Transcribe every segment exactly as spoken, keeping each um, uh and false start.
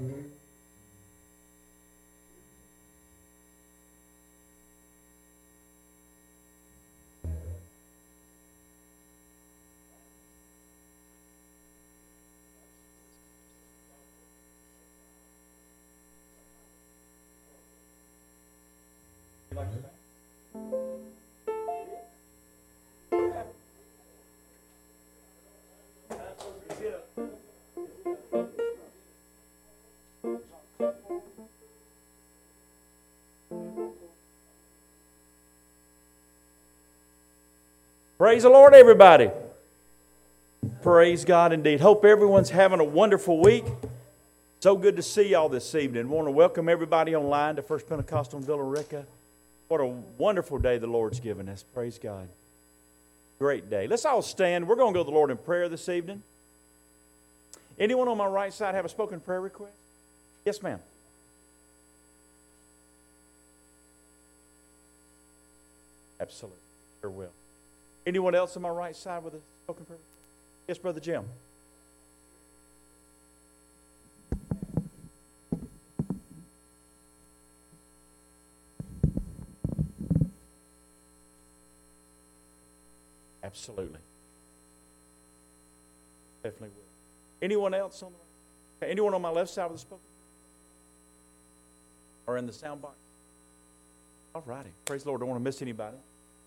Praise the Lord, everybody. Praise God indeed. Hope everyone's having a wonderful week. So good to see y'all this evening. I want to welcome everybody online to First Pentecostal in Villa Rica. What a wonderful day the Lord's given us. Praise God. Great day. Let's all stand. We're going to go to the Lord in prayer this evening. Anyone on my right side have a spoken prayer request? Yes, ma'am. Absolutely. Sure will. Anyone else on my right side with a spoken prayer? Yes, Brother Jim. Absolutely. Definitely will. Anyone else on the right? Anyone on my left side with a spoken prayer? Or in the sound box? All righty. Praise the Lord. Don't want to miss anybody.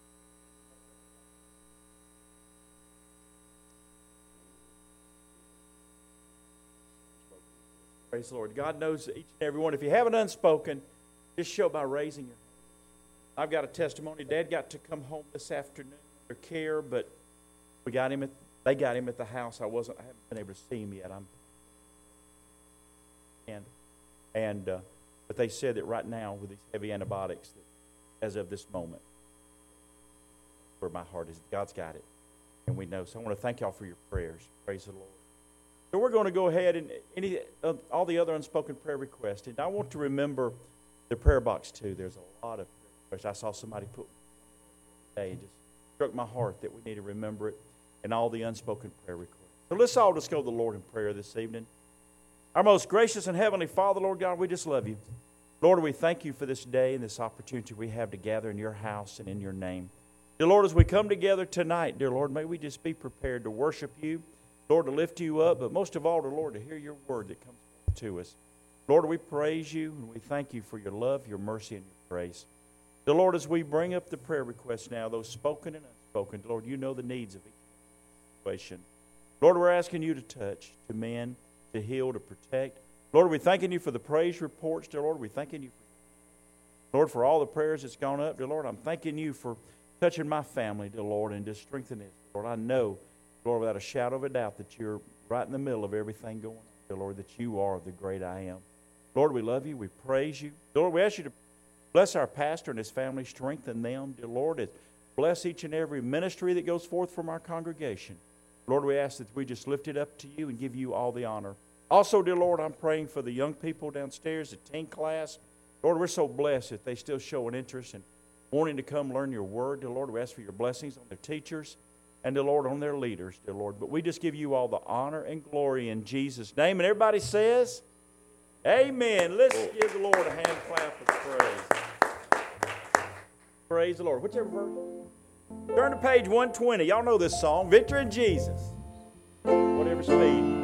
Praise the Lord. God knows each and every one. If you have an unspoken, just show by raising your hand. I've got a testimony. Dad got to come home this afternoon under care, but we got him at they got him at the house. I wasn't. I haven't been able to see him yet. I'm and and uh, but they said that right now with these heavy antibiotics, that as of this moment, where my heart is, God's got it, and we know. So I want to thank y'all for your prayers. Praise the Lord. So we're going to go ahead and any uh, all the other unspoken prayer requests. And I want to remember the prayer box too. There's a lot of prayer requests. I saw somebody put today and just struck my heart that we need to remember it, and all the unspoken prayer requests. So let's all just go to the Lord in prayer this evening. Our most gracious and heavenly Father, Lord God, we just love you. Lord, we thank you for this day and this opportunity we have to gather in your house and in your name. Dear Lord, as we come together tonight, dear Lord, may we just be prepared to worship you, Lord, to lift you up, but most of all, dear Lord, to hear your word that comes to us. Lord, we praise you and we thank you for your love, your mercy, and your grace. Dear Lord, as we bring up the prayer requests now, those spoken and unspoken, Lord, you know the needs of each situation. Lord, we're asking you to touch, to mend, to heal, to protect. Lord, we're thanking you for the praise reports, dear Lord. We're thanking you, for, Lord, for all the prayers that's gone up, dear Lord. I'm thanking you for touching my family, dear Lord, and just strengthening it. Lord, I know, Lord, without a shadow of a doubt that you're right in the middle of everything going on, dear Lord, that you are the great I am. Lord, we love you. We praise you. Lord, we ask you to bless our pastor and his family. Strengthen them, dear Lord. Bless each and every ministry that goes forth from our congregation. Lord, we ask that we just lift it up to you and give you all the honor. Also, dear Lord, I'm praying for the young people downstairs, the teen class. Lord, we're so blessed that they still show an interest in wanting to come learn your word. Dear Lord, we ask for your blessings on their teachers and, dear Lord, on their leaders, dear Lord. But we just give you all the honor and glory in Jesus' name. And everybody says, amen. Let's give the Lord a hand clap of praise. Praise the Lord. Whichever verse. Turn to page one twenty. Y'all know this song, Victory in Jesus. Whatever speed.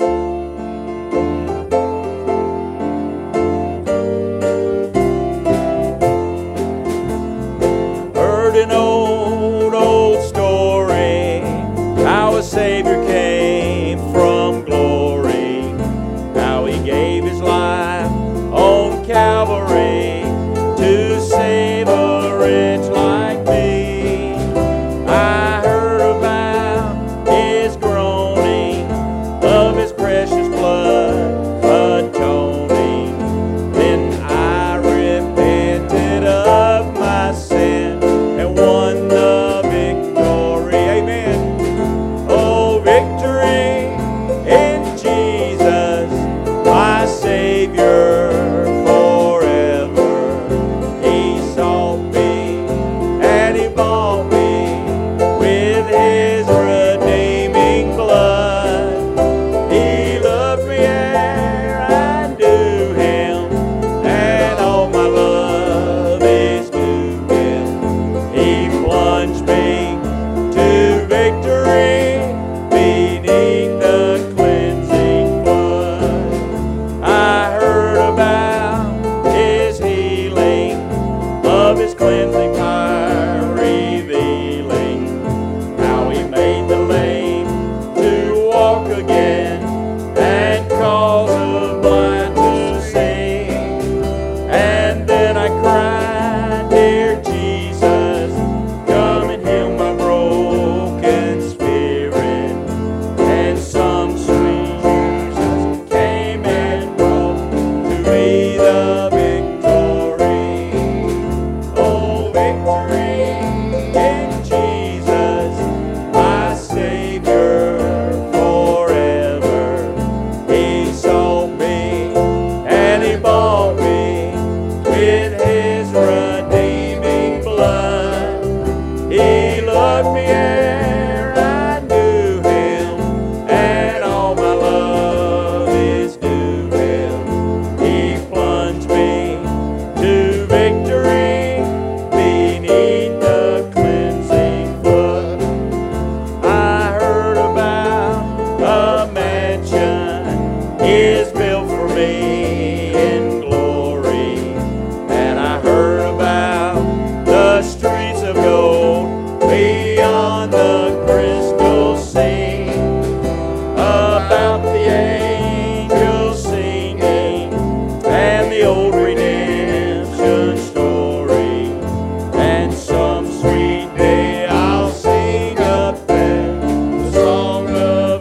Heard an old, old story, how a Savior came from glory, how he gave his life on Calvary to save a wretch like me. I heard about his groaning, of his His cleansing fire, revealing how He made the lame to walk again and cause the blind to see. And then I cried, dear Jesus, come and heal my broken spirit. And some sweet Jesus came and brought to me the victory. Oh, victory in Jesus, my Savior forever. He sought me and He bought me with His redeeming blood. He loved me ere I knew Him, and all my love is due Him. He plunged me to victory beneath the cleansing flood. I heard about a mansion is built for me in glory, and I heard about the streets of gold beyond the crystal sea, about the angels singing and the old redemption story. And some sweet day I'll sing up there the song of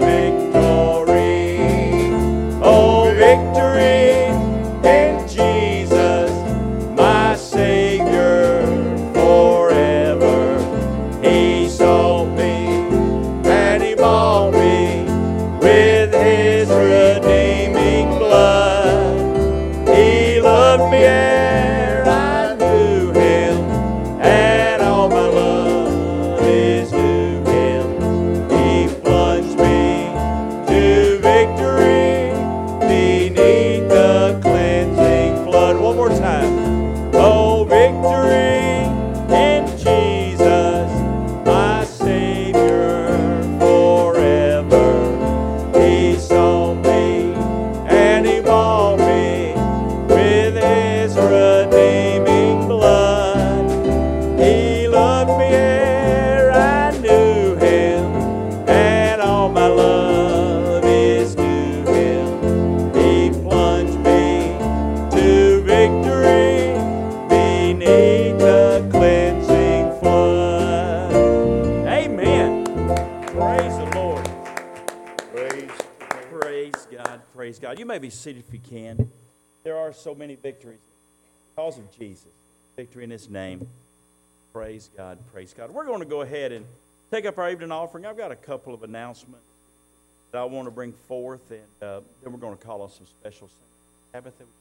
victory. Oh, victory in Jesus, my Savior forever. He sought me and He bought me with His redeeming blood. He loved me ere I knew Him, and all my love is due Him. He plunged me to victory beneath the cleansing flood. One more time. Oh, victory in Jesus, my Savior forever. He sought me and He bought me with His redeeming blood. He loved me ere I knew Him, and all my love is due Him. He plunged me to victory beneath the cleansing flood. Amen. Praise the Lord. Praise, praise God. Praise God. You may be seated if you can. There are so many victories because of Jesus. Victory in His name. Praise God. Praise God. We're going to go ahead and take up our evening offering. I've got a couple of announcements that I want to bring forth, and uh, then we're going to call on some special singers. Tabitha, would you-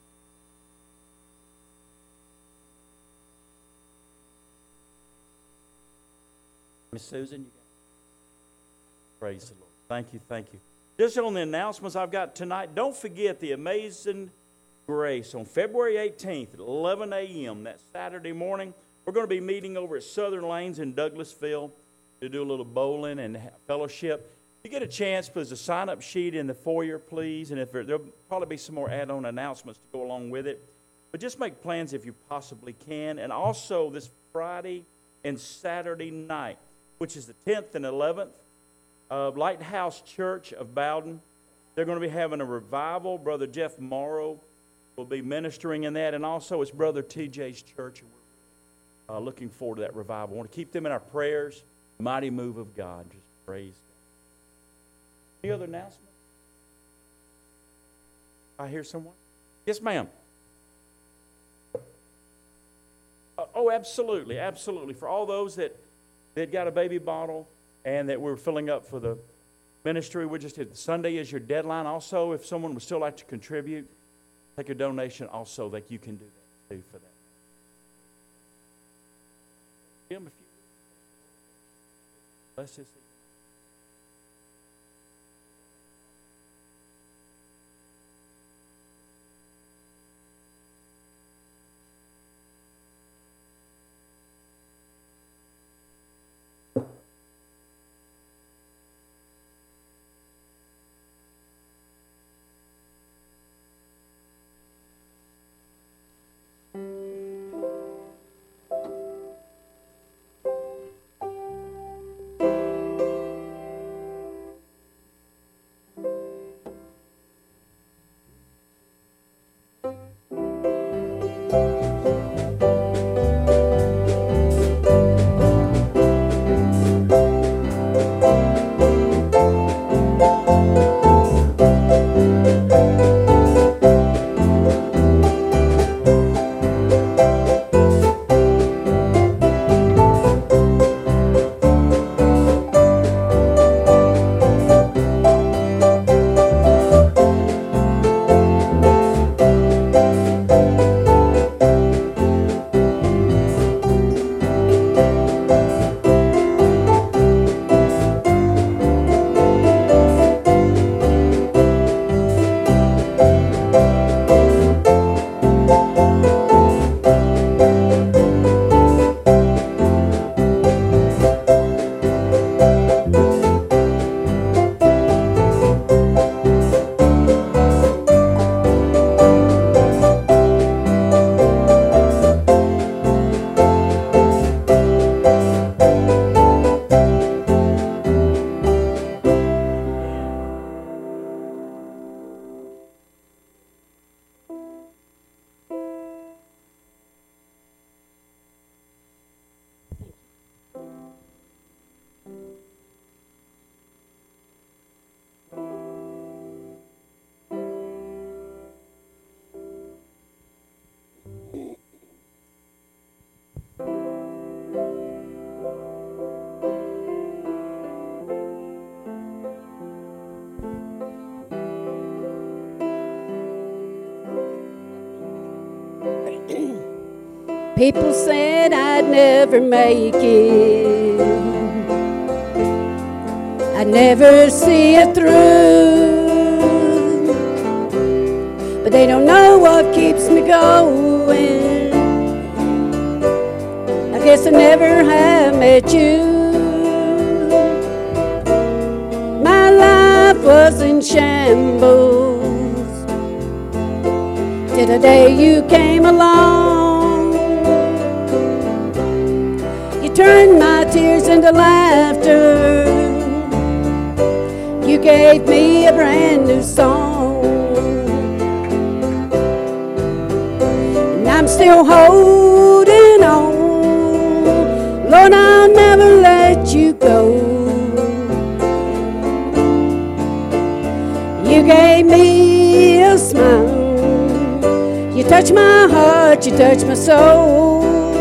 Miss Susan, you got it. Praise the Lord. Thank you, thank you. Just on the announcements I've got tonight, don't forget the Amazing Grace on February eighteenth at eleven a.m. that Saturday morning. We're going to be meeting over at Southern Lanes in Douglasville to do a little bowling and fellowship. If you get a chance, there's a sign-up sheet in the foyer, please, and if there, there'll probably be some more add-on announcements to go along with it. But just make plans if you possibly can. And also this Friday and Saturday night, which is the tenth and eleventh, uh, Lighthouse Church of Bowden. They're going to be having a revival. Brother Jeff Morrow will be ministering in that, and also it's Brother T J's church. And we're uh, looking forward to that revival. I want to keep them in our prayers. Mighty move of God. Just praise God. Any other announcements? I hear someone. Yes, ma'am. Uh, oh, absolutely, absolutely. For all those that that got a baby bottle and that we're filling up for the ministry, we just did. Sunday is your deadline. Also, if someone would still like to contribute, take a donation. Also, that you can do that too for that. Give them a few. Let's just see. People said I'd never make it, I'd never see it through, but they don't know what keeps me going. I guess I never have met you. My life was in shambles till the day you came along. Turned my tears into laughter. You gave me a brand new song, and I'm still holding on. Lord, I'll never let you go. You gave me a smile. You touched my heart, you touched my soul.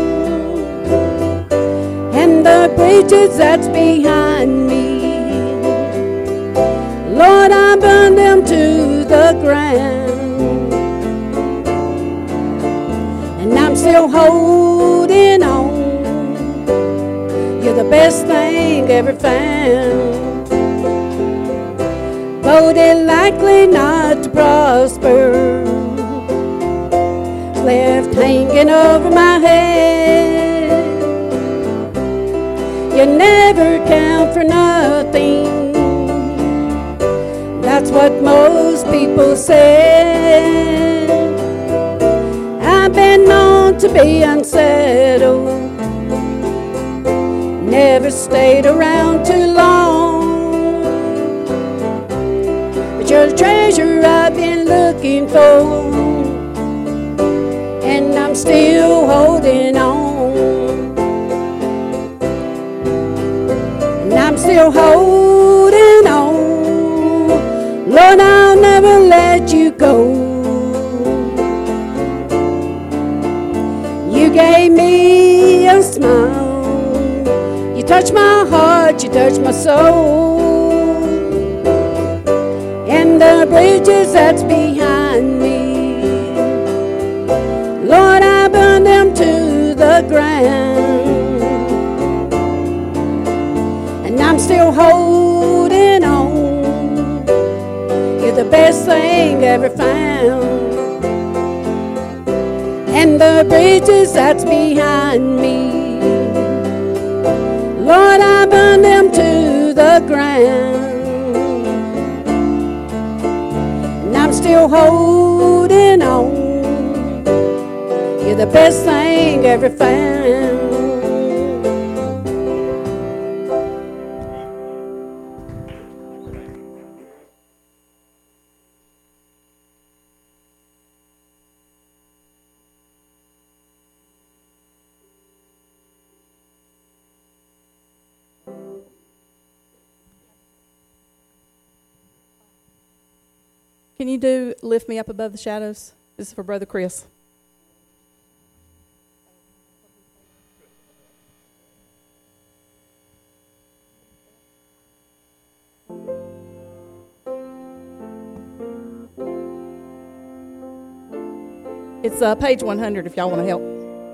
And the bridges that's behind me, Lord, I burn them to the ground. And I'm still holding on. You're the best thing ever found. Voted likely not to prosper, left hanging over my head. You never count for nothing, that's what most people say. I've been known to be unsettled, never stayed around too long, but you're the treasure I've been looking for, and I'm still holding on. I'm still holding on. Lord, I'll never let you go. You gave me a smile. You touched my heart, you touched my soul. And the bridges that's behind me, Lord, I burn them to the ground. I'm still holding on. You're the best thing ever found. And the bridges that's behind me, Lord, I burn them to the ground. And I'm still holding on. You're the best thing ever found. Can you do Lift Me Up Above the Shadows? This is for Brother Chris. It's uh, page one hundred if y'all want to help.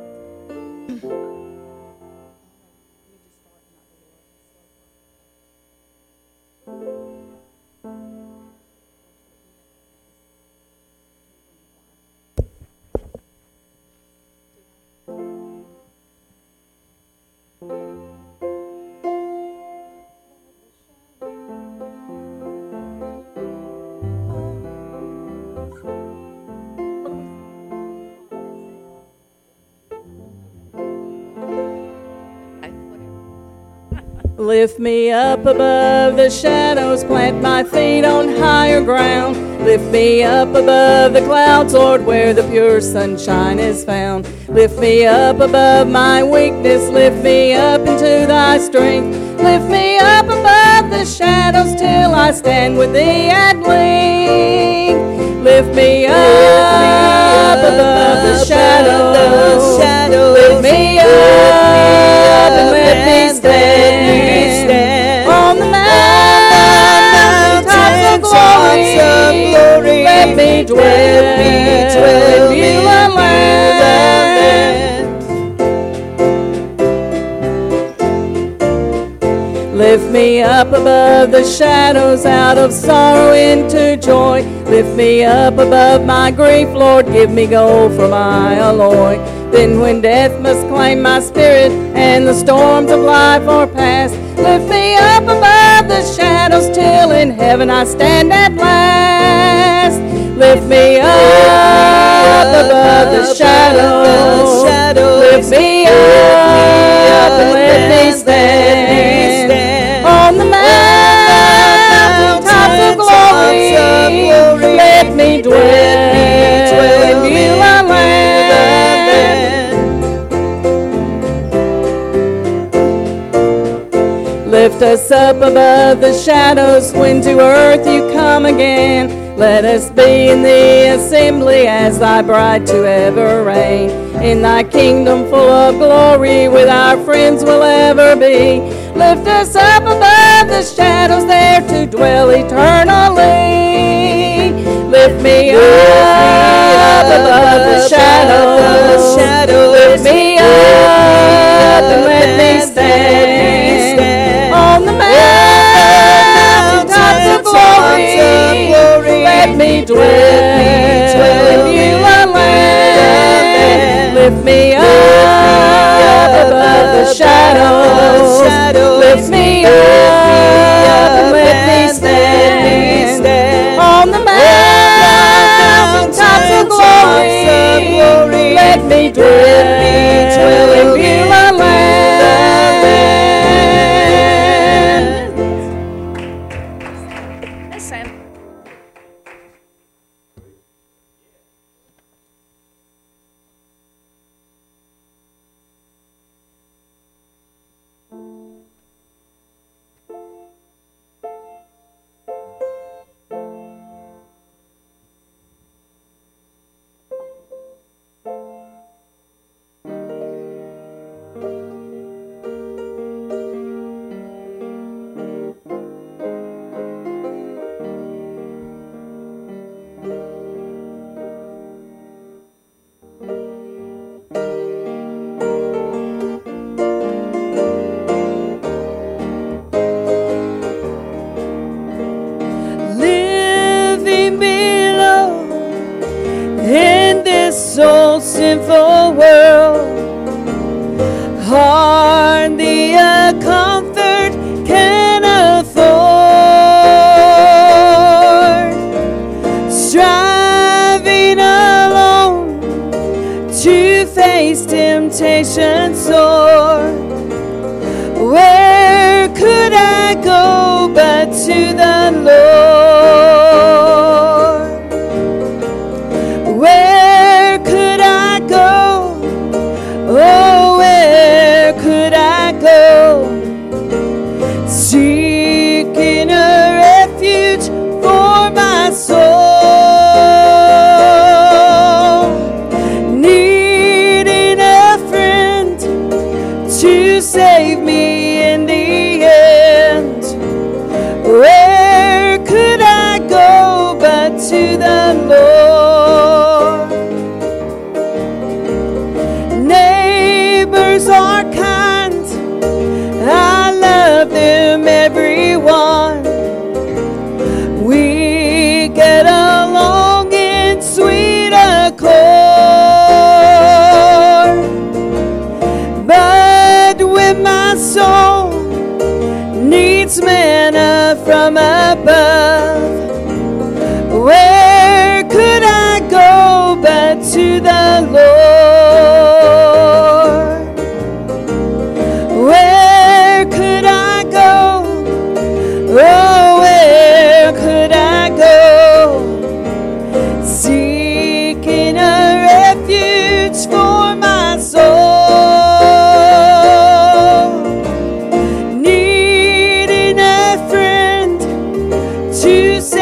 Lift me up above the shadows, plant my feet on higher ground. Lift me up above the clouds, Lord, where the pure sunshine is found. Lift me up above my weakness, lift me up into thy strength. Lift me up above the shadows till I stand with thee at length. Lift me up, Lift me up above the shadows, shadows. Lift me up, up and let me stand, stand on the mountains of glory. Of glory. Let me dwell, let me dwell in Beulah land. Lift me up above the shadows, out of sorrow into joy. Lift me up above my grief, Lord, give me gold for my alloy. Then when death must claim my spirit and the storms of life are past, lift me up above the shadows till in heaven I stand at last. Lift me up above the shadows, lift me up and let me stand on the mountain tops of glory. Let me dwell in Beulah land. Lift us up above the shadows when to earth you come again. Let us be in the assembly as thy bride to ever reign. In thy kingdom full of glory with our friends we'll ever be. Lift us up above the shadows there to dwell eternally. Lift me up above the shadows. Lift me up and let me stand on the mountain tops of glory. Let me dwell in Beulah land. Lift me up above the shadows. Lift me up and let me stand on the mountain tops of glory. Let me dwell in Beulah land. Yes, Sam. Living below in this old sinful world, hardly a comfort can afford. Striving alone to face temptation sore. Where could I go but to the Lord? Where could I go? Oh, where could I go? Seeking a refuge for my soul, needing a friend to save me in the end. Where could I go but to the Lord? Neighbors are kind, I love them everyone. We get along in sweet accord. But when my soul needs manna from above, where could I go but to the Lord? Where could I go? Oh, where could I go? Seeking a refuge for my soul, needing a friend to save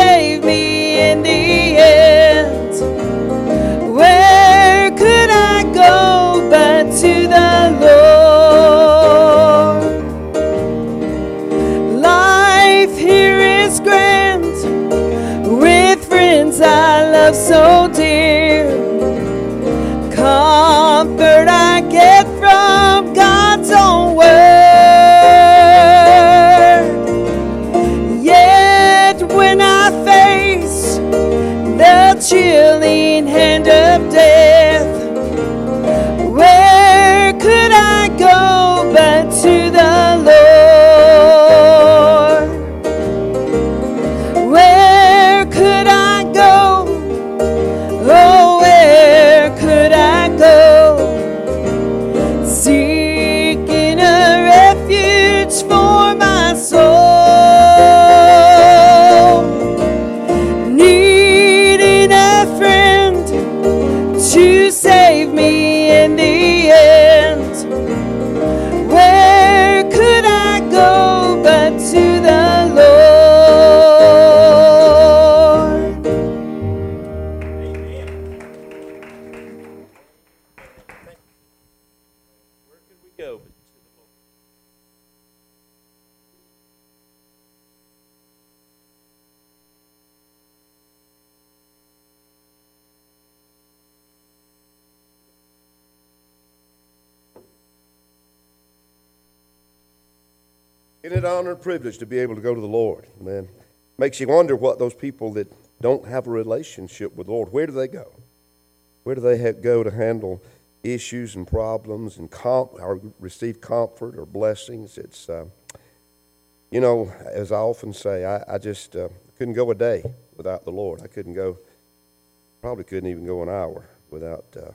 Isn't it an honor and privilege to be able to go to the Lord, man? Makes you wonder what those people that don't have a relationship with the Lord, where do they go? Where do they have, go to handle issues and problems and comp, or receive comfort or blessings? It's, uh, you know, as I often say, I, I just uh, couldn't go a day without the Lord. I couldn't go, probably couldn't even go an hour without uh,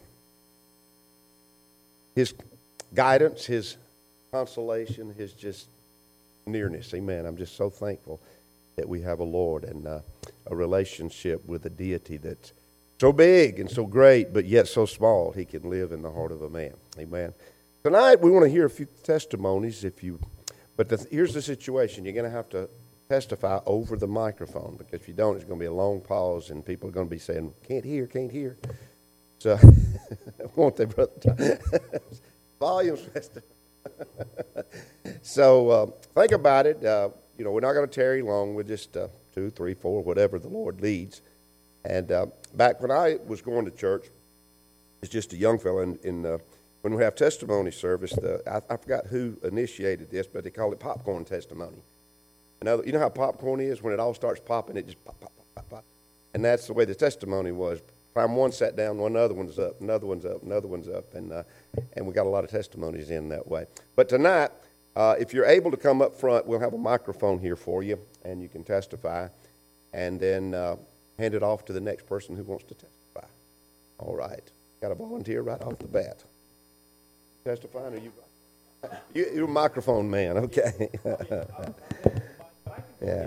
His guidance, His consolation, His just nearness. Amen. I'm just so thankful that we have a Lord and uh, a relationship with a deity that's so big and so great, but yet so small, He can live in the heart of a man. Amen. Tonight, we want to hear a few testimonies. If you, but the, here's the situation. You're going to have to testify over the microphone, because if you don't, it's going to be a long pause, and people are going to be saying, can't hear, can't hear. So, won't they, Brother? Volume's messed up. So, uh, think about it. Uh, you know, we're not going to tarry long. We're just uh, two, three, four, whatever the Lord leads. And uh, back when I was going to church, as just a young fellow, in, in uh, when we have testimony service, the, I, I forgot who initiated this, but they call it popcorn testimony. Another, you know how popcorn is? When it all starts popping, it just pop, pop, pop, pop, pop. And that's the way the testimony was. Time one sat down, one other one's up, another one's up, another one's up, and uh, and we got a lot of testimonies in that way. But tonight, uh, if you're able to come up front, we'll have a microphone here for you, and you can testify, and then uh, hand it off to the next person who wants to testify. All right. Got a volunteer right off the bat. Testifying, or you? you you're a microphone man, okay. Yeah.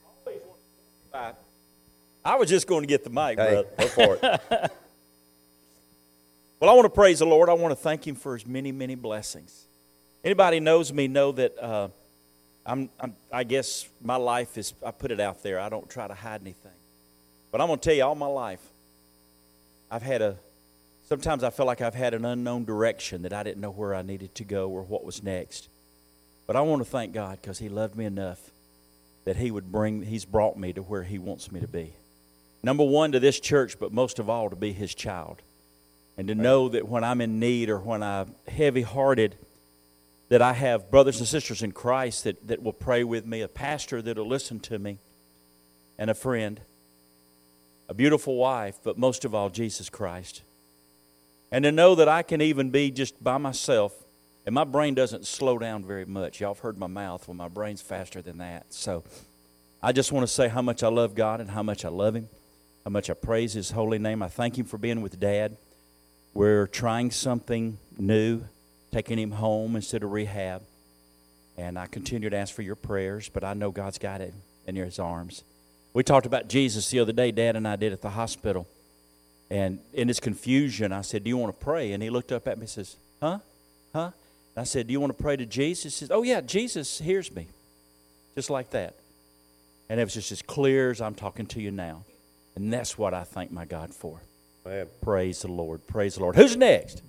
I was just going to get the mic, Hey, brother. go for it. Well, I want to praise the Lord. I want to thank Him for His many, many blessings. Anybody knows me know that uh, I'm, I'm, I guess my life is, I put it out there. I don't try to hide anything. But I'm going to tell you, all my life, I've had a, sometimes I feel like I've had an unknown direction that I didn't know where I needed to go or what was next. But I want to thank God, because He loved me enough that He would bring, He's brought me to where He wants me to be. Number one, to this church, but most of all, to be His child. And to know that when I'm in need or when I'm heavy-hearted, that I have brothers and sisters in Christ that, that will pray with me, a pastor that will listen to me, and a friend, a beautiful wife, but most of all, Jesus Christ. And to know that I can even be just by myself, and my brain doesn't slow down very much. Y'all have heard my mouth. Well, my brain's faster than that. So I just want to say how much I love God and how much I love Him, how much I praise His holy name. I thank Him for being with Dad. We're trying something new, taking him home instead of rehab. And I continue to ask for your prayers, but I know God's got it in His arms. We talked about Jesus the other day, Dad and I did at the hospital. And in his confusion, I said, do you want to pray? And he looked up at me and says, huh? Huh? And I said, do you want to pray to Jesus? He says, oh, yeah, Jesus hears me. Just like that. And it was just as clear as I'm talking to you now. And that's what I thank my God for. Man. Praise the Lord. Praise the Lord. Who's next?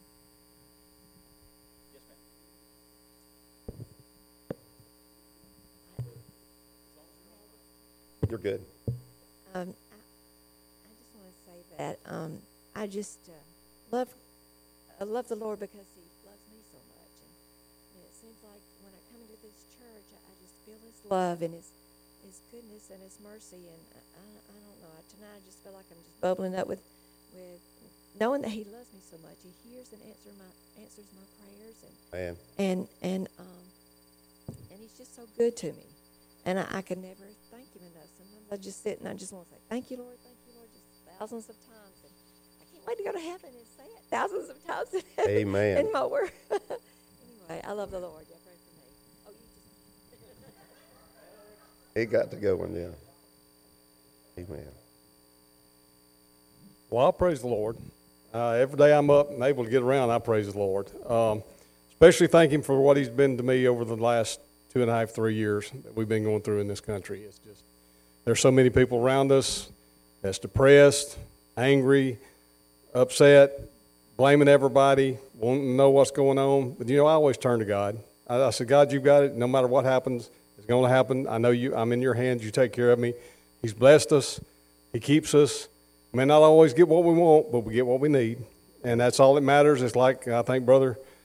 You're good. Um, I, I just want to say that um, I just uh, love I love the Lord because He loves me so much, and, and it seems like when I come into this church, I, I just feel His love and His His goodness and His mercy, and I, I, I don't know. Tonight, I just feel like I'm just bubbling up with with knowing that He loves me so much. He hears and answer my answers my prayers, and Man. and and um and He's just so good to me, and I, I can never thank Him enough. Sometimes I just sit and I just want to say, thank you, Lord, thank you, Lord, just thousands of times. And I can't wait to go to heaven and say it thousands of times in heaven. Amen. And more. Anyway, I love the Lord. Y'all pray for me. Oh, you just. It got to go one, yeah. Amen. Well, I praise the Lord. Uh, every day I'm up and able to get around, I praise the Lord. Um, especially thank Him for what He's been to me over the last two and a half, three years that we've been going through in this country. It's just, there's so many people around us that's depressed, angry, upset, blaming everybody, wanting to know what's going on. But, you know, I always turn to God. I, I said, God, you've got it. No matter what happens, it's going to happen. I know you. I'm in your hands. You take care of me. He's blessed us. He keeps us. May not always get what we want, but we get what we need. And that's all that matters. It's like, I think Brother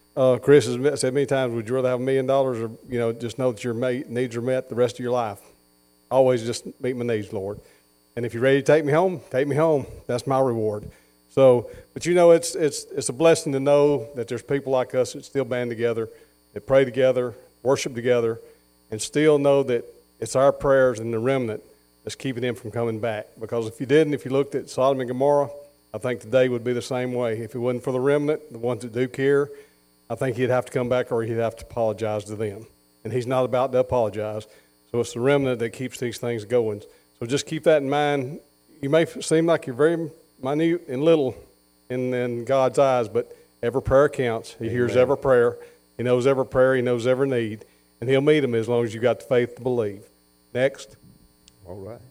Uh, Chris has said many times, would you rather have a million dollars or, you know, just know that your needs are met the rest of your life? Always just meet my needs, Lord. And if you're ready to take me home, take me home. That's my reward. So, but you know, it's it's it's a blessing to know that there's people like us that still band together, that pray together, worship together, and still know that it's our prayers and the remnant that's keeping him from coming back. Because if you didn't, if you looked at Sodom and Gomorrah, I think today would be the same way. If it wasn't for the remnant, the ones that do care, I think he'd have to come back or he'd have to apologize to them. And he's not about to apologize. So it's the remnant that keeps these things going. So just keep that in mind. You may seem like you're very minute and little in, in God's eyes, but every prayer counts. He Amen. Hears every prayer. He knows every prayer. He knows every need. And he'll meet them as long as you've got the faith to believe. Next. All right.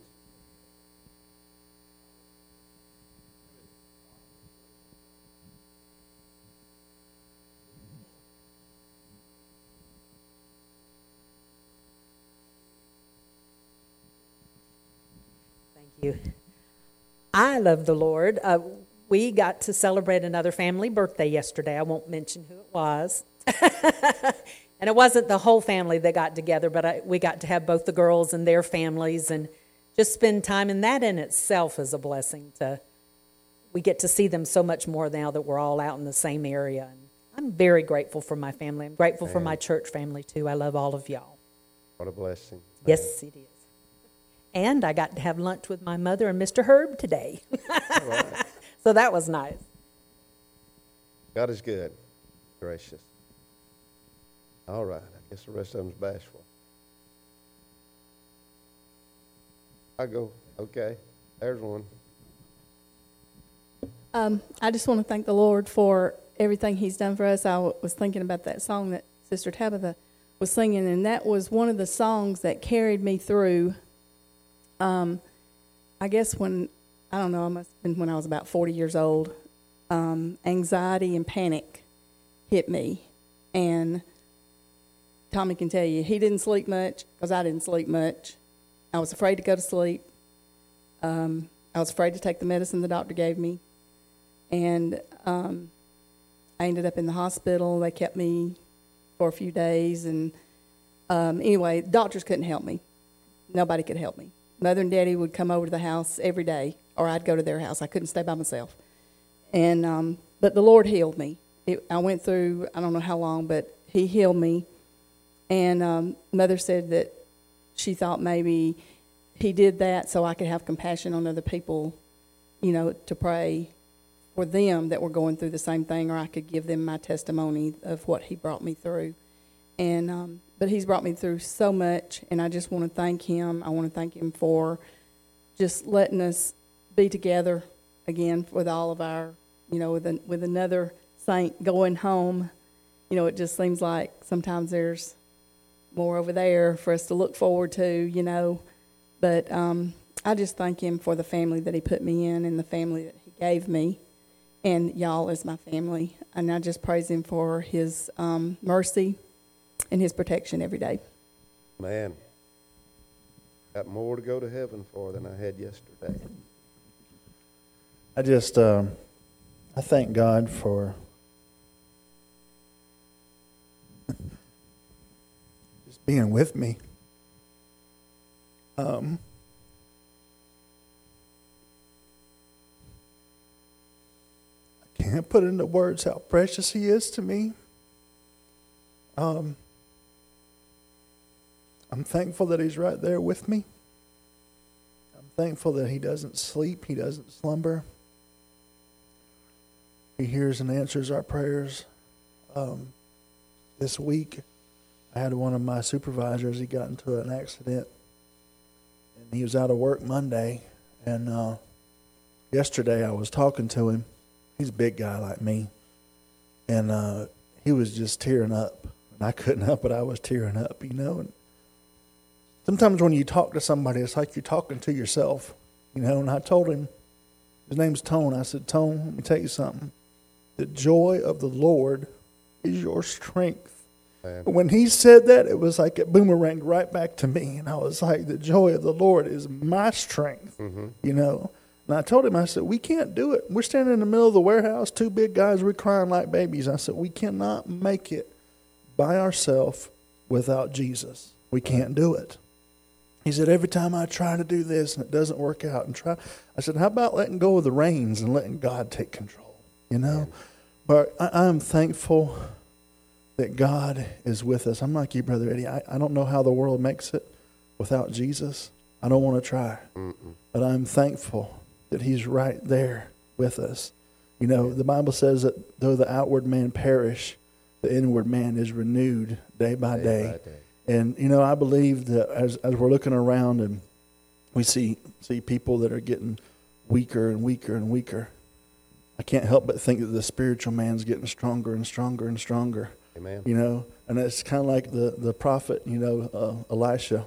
You. I love the Lord. Uh, we got to celebrate another family birthday yesterday. I won't mention who it was. And it wasn't the whole family that got together, but I, we got to have both the girls and their families and just spend time. And that in itself is a blessing. To we get to see them so much more now that we're all out in the same area. And I'm very grateful for my family. I'm grateful Man. for my church family, too. I love all of y'all. What a blessing. Yes, it is. And I got to have lunch with my mother and Mister Herb today. Right. So that was nice. God is good, gracious. All right. I guess the rest of them's bashful. I go, okay. There's one. Um, I just want to thank the Lord for everything he's done for us. I was thinking about that song that Sister Tabitha was singing, and that was one of the songs that carried me through. Um, I guess when, I don't know, I must have been when I was about forty years old, um, anxiety and panic hit me. And Tommy can tell you, he didn't sleep much because I didn't sleep much. I was afraid to go to sleep. Um, I was afraid to take the medicine the doctor gave me. And um, I ended up in the hospital. They kept me for a few days. And um, anyway, doctors couldn't help me. Nobody could help me. Mother and Daddy would come over to the house every day, or I'd go to their house. I couldn't stay by myself. And um, but the Lord healed me. It, I went through, I don't know how long, but he healed me. And um, Mother said that she thought maybe he did that so I could have compassion on other people, you know, to pray for them that were going through the same thing, or I could give them my testimony of what he brought me through. And um, but he's brought me through so much, and I just want to thank him. I want to thank him for just letting us be together again with all of our, you know, with an, with another saint going home. You know, it just seems like sometimes there's more over there for us to look forward to, you know. But um, I just thank him for the family that he put me in and the family that he gave me, and y'all as my family. And I just praise him for his um, mercy and his protection every day. Man, got more to go to heaven for than I had yesterday. I just, uh, I thank God for just being with me. Um, I can't put into words how precious he is to me. Um, I'm thankful that he's right there with me. I'm thankful that he doesn't sleep, he doesn't slumber. He hears and answers our prayers. Um, this week, I had one of my supervisors, he got into an accident, and he was out of work Monday, and uh, yesterday I was talking to him. He's a big guy like me, and uh, he was just tearing up, and I couldn't help it. I was tearing up, you know, and sometimes when you talk to somebody, it's like you're talking to yourself, you know, and I told him, his name's Tone. I said, Tone, let me tell you something. The joy of the Lord is your strength. Man. When he said that, it was like it boomeranged right back to me. And I was like, the joy of the Lord is my strength, mm-hmm. you know. And I told him, I said, we can't do it. We're standing in the middle of the warehouse, two big guys, we're crying like babies. I said, we cannot make it by ourselves without Jesus. We can't do it. He said, every time I try to do this and it doesn't work out, and try, I said, how about letting go of the reins and letting God take control, you know? But I, I'm thankful that God is with us. I'm like you, Brother Eddie. I, I don't know how the world makes it without Jesus. I don't want to try. Mm-mm. But I'm thankful that he's right there with us. You know, the Bible says that though the outward man perish, the inward man is renewed day by day. day. By day. And, you know, I believe that as as we're looking around and we see see people that are getting weaker and weaker and weaker, I can't help but think that the spiritual man's getting stronger and stronger and stronger. Amen. You know, and it's kind of like the, the prophet, you know, uh, Elisha.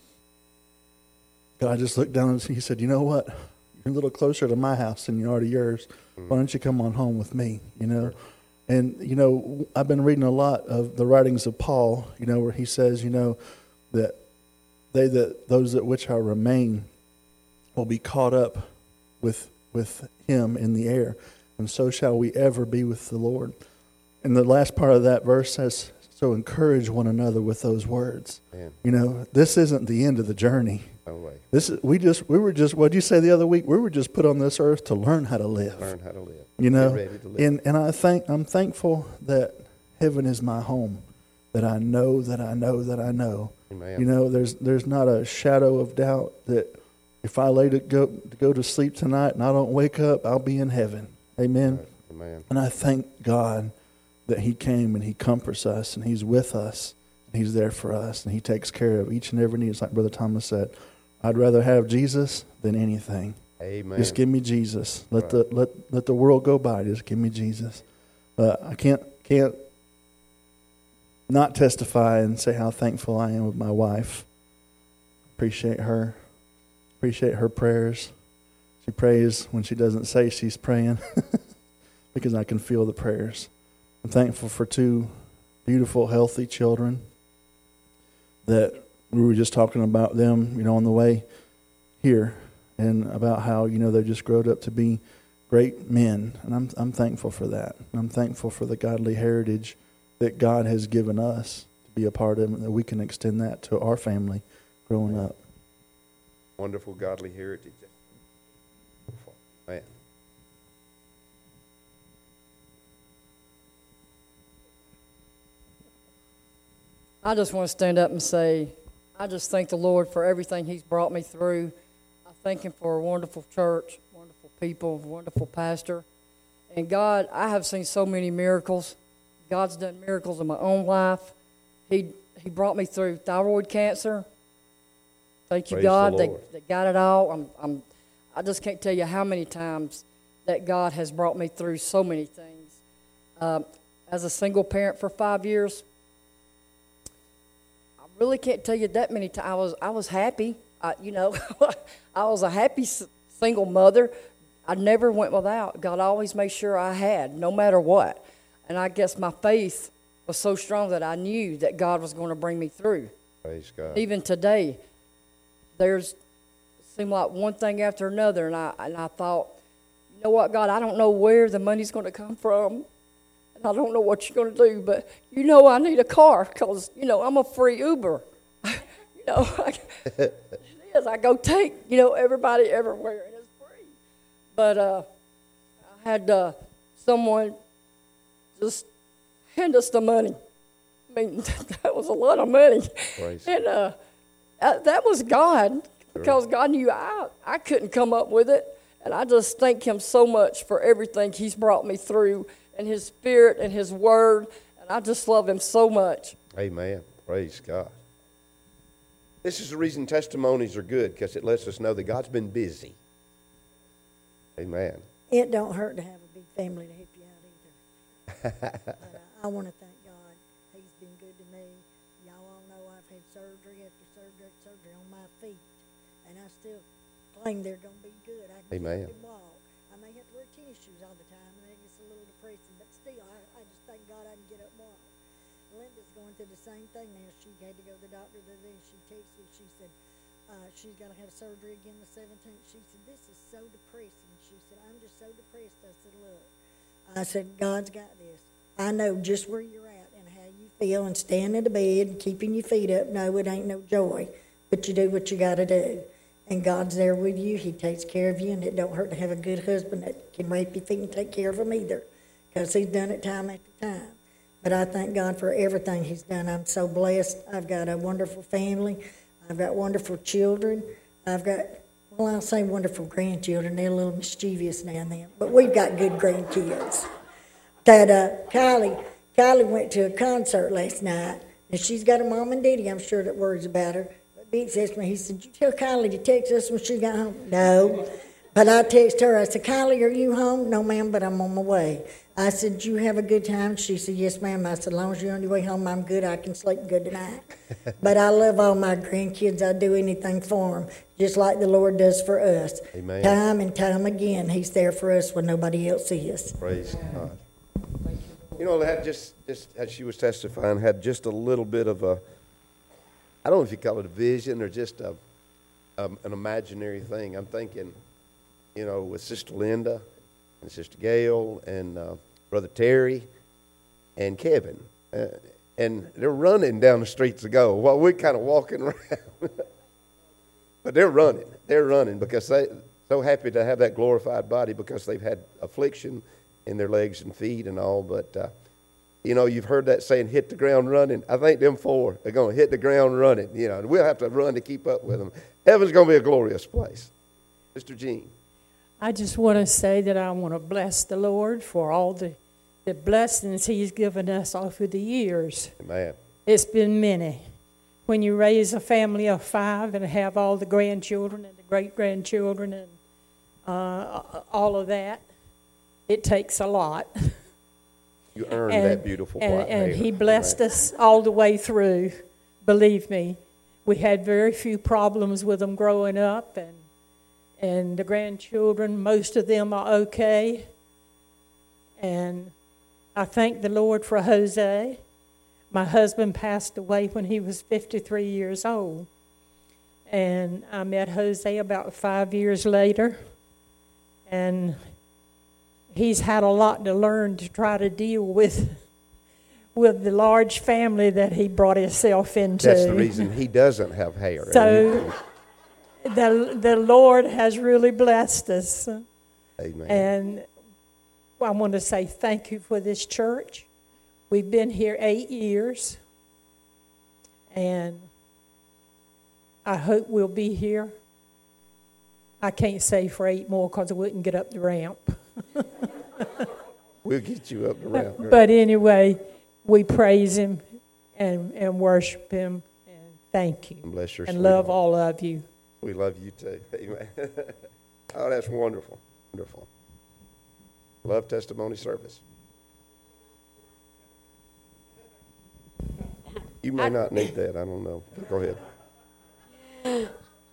God just looked down and he said, you know what? You're a little closer to my house than you are to yours. Mm-hmm. Why don't you come on home with me, you know? Sure. And, you know, I've been reading a lot of the writings of Paul, you know, where he says, you know, that they that those that which are remain will be caught up with with him in the air, and so shall we ever be with the Lord. And the last part of that verse says, so encourage one another with those words. Man. You know, this isn't the end of the journey. No way. This is, we just we were just what did you say the other week? We were just put on this earth to learn how to live. Learn how to live. You know, Get ready to live. and and I think I'm thankful that heaven is my home. That I know, that I know, that I know. Amen. You know, there's there's not a shadow of doubt that if I lay to go to go to sleep tonight and I don't wake up, I'll be in heaven. Amen. Right. Amen. And I thank God that he came and he comforts us and he's with us and he's there for us and he takes care of each and every need. It's like Brother Thomas said, I'd rather have Jesus than anything. Amen. Just give me Jesus. Let right. the let let the world go by. Just give me Jesus. But I can't can't not testify and say how thankful I am with my wife. Appreciate her. Appreciate her prayers. She prays when she doesn't say she's praying because I can feel the prayers. I'm thankful for two beautiful, healthy children that we were just talking about them, you know, on the way here, and about how, you know, they just growed up to be great men. And I'm I'm thankful for that. I'm thankful for the godly heritage that God has given us to be a part of, and that we can extend that to our family growing up. Wonderful godly heritage. Man. I just want to stand up and say, I just thank the Lord for everything he's brought me through. I thank him for a wonderful church, wonderful people, wonderful pastor. And God, I have seen so many miracles. God's done miracles in my own life. He he brought me through thyroid cancer. Thank you, Praise God, that, that got it all. I'm, I'm, I just can't tell you how many times that God has brought me through so many things. Um, as a single parent for five years, I really can't tell you that many times. I was, I was happy. I, you know, I was a happy s- single mother. I never went without. God always made sure I had, no matter what. And I guess my faith was so strong that I knew that God was going to bring me through. Praise God. Even today, there's seemed like one thing after another, and I and I thought, you know what, God, I don't know where the money's going to come from, and I don't know what you're going to do, but you know I need a car because, you know, I'm a free Uber. you know, I, it is. I go take, you know, everybody everywhere, and it's free. But uh, I had uh, someone just hand us the money. I mean, that was a lot of money. Praise and uh, that was God, because God knew I, I couldn't come up with it. And I just thank him so much for everything he's brought me through, and his spirit and his word. And I just love him so much. Amen. Praise God. This is the reason testimonies are good, because it lets us know that God's been busy. Amen. It don't hurt to have a big family to help you out either. But uh, I want to thank God. He's been good to me. Y'all all know I've had surgery after surgery after surgery on my feet, and I still claim they're going to be good. I can Amen. get up and walk. I may have to wear tennis shoes all the time, and it's a little depressing, but still, I, I just thank God I can get up and walk. Linda's going through the same thing now. She had to go to the doctor the other day, and she texted me. She said, Uh, she's got to have surgery again the seventeenth. She said, this is so depressing. She said, I'm just so depressed. I said, look, I said, God's got this. I know just where you're at and how you feel and standing in the bed and keeping your feet up. No, it ain't no joy, but you do what you got to do. And God's there with you. He takes care of you, and it don't hurt to have a good husband that can rape your feet and take care of them either, because he's done it time after time. But I thank God for everything he's done. I'm so blessed. I've got a wonderful family. I've got wonderful children. I've got, well, I'll say wonderful grandchildren. They're a little mischievous now and then, but we've got good grandkids. That uh, Kylie, Kylie went to a concert last night, and she's got a mom and daddy, I'm sure, that worries about her. But Beats asked me, he said, did you tell Kylie to text us when she got home? No. But I texted her, I said, Kylie, are you home? No, ma'am, but I'm on my way. I said, did you have a good time? She said, yes, ma'am. I said, as long as you're on your way home, I'm good. I can sleep good tonight. But I love all my grandkids. I'd do anything for them, just like the Lord does for us. Amen. Time and time again, he's there for us when nobody else is. Praise God. You know, had just, just as she was testifying, had just a little bit of a, I don't know if you call it a vision or just a, um, an imaginary thing. I'm thinking, you know, with Sister Linda and Sister Gail and uh, Brother Terry and Kevin. Uh, and they're running down the streets to go while we're kind of walking around. But they're running. They're running because they're so happy to have that glorified body because they've had affliction in their legs and feet and all. But, uh, you know, you've heard that saying, hit the ground running. I think them four are going to hit the ground running. You know, we'll have to run to keep up with them. Heaven's going to be a glorious place. Mister Gene. I just want to say that I want to bless the Lord for all the, the blessings he's given us over the years. Amen. It's been many. When you raise a family of five and have all the grandchildren and the great-grandchildren and uh, all of that, it takes a lot. You earned and, that beautiful and, white and hair. he blessed Right. us all the way through. Believe me, we had very few problems with them growing up, and and the grandchildren, most of them are okay. And I thank the Lord for Jose. My husband passed away when he was fifty-three years old, and I met Jose about five years later, and he's had a lot to learn to try to deal with with the large family that he brought himself into. That's the reason he doesn't have hair. So the the Lord has really blessed us. Amen. And I want to say thank you for this church. We've been here eight years, and I hope we'll be here. I can't say for eight more because I wouldn't get up the ramp. We'll get you up the ramp. But anyway, we praise him and, and worship him, and thank you. Bless your and sweet love heart. all of you. We love you too. Amen. Oh, that's wonderful. Wonderful. Love testimony service. You may not need that. I don't know. Go ahead.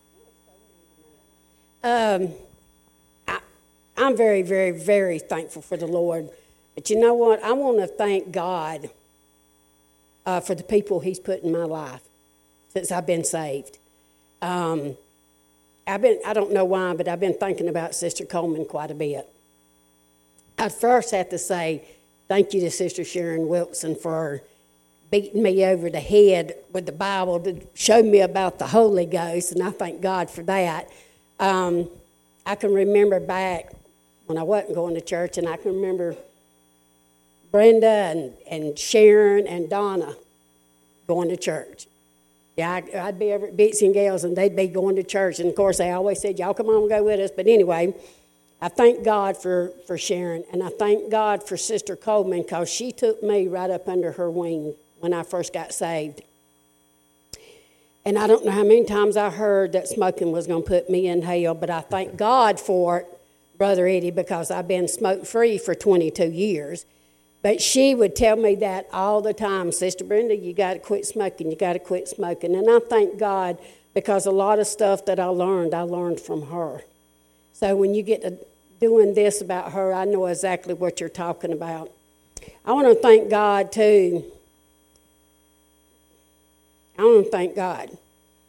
Um, I, I'm very, very, very thankful for the Lord. But you know what? I want to thank God uh, for the people he's put in my life since I've been saved. Um, I've been, I don't know why, but I've been thinking about Sister Coleman quite a bit. I'd first have to say thank you to Sister Sharon Wilson for beating me over the head with the Bible to show me about the Holy Ghost, and I thank God for that. Um, I can remember back when I wasn't going to church, and I can remember Brenda and, and Sharon and Donna going to church. Yeah, I, I'd be over at Beats and Gales, and they'd be going to church. And, of course, they always said, y'all come on and go with us. But anyway, I thank God for, for Sharon, and I thank God for Sister Coleman because she took me right up under her wing when I first got saved. And I don't know how many times I heard that smoking was going to put me in hell, but I thank God for it, Brother Eddie, because I've been smoke-free for twenty-two years. But she would tell me that all the time, Sister Brenda, you got to quit smoking, you got to quit smoking. And I thank God because a lot of stuff that I learned, I learned from her. So when you get to doing this about her, I know exactly what you're talking about. I want to thank God, too. I want to thank God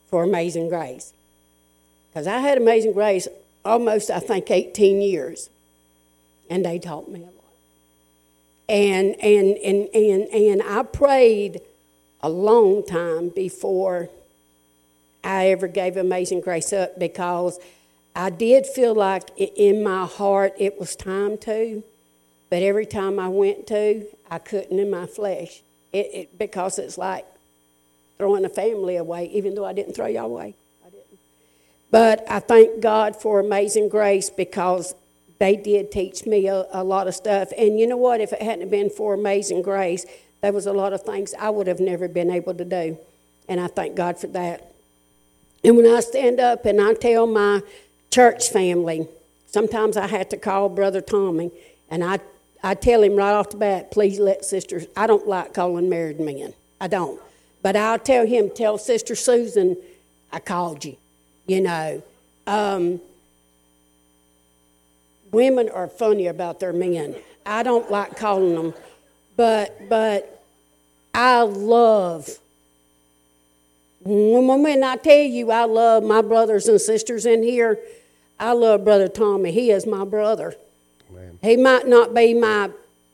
for Amazing Grace. Because I had Amazing Grace almost, I think, eighteen years. And they taught me a lot. And, and, and, and, and I prayed a long time before I ever gave Amazing Grace up, because I did feel like in my heart it was time to, but every time I went to, I couldn't in my flesh. It, it, because it's like throwing a family away, even though I didn't throw y'all away. I didn't. But I thank God for Amazing Grace, because they did teach me a, a lot of stuff. And you know what? If it hadn't been for Amazing Grace, there was a lot of things I would have never been able to do. And I thank God for that. And when I stand up and I tell my church family, sometimes I have to call Brother Tommy, and I, I tell him right off the bat, please let Sister, I don't like calling married men. I don't. But I'll tell him, tell Sister Susan I called you, you know. Um, women are funny about their men. I don't like calling them, but but I love, when, when I tell you I love my brothers and sisters in here, I love Brother Tommy. He is my brother. Man. He might not be my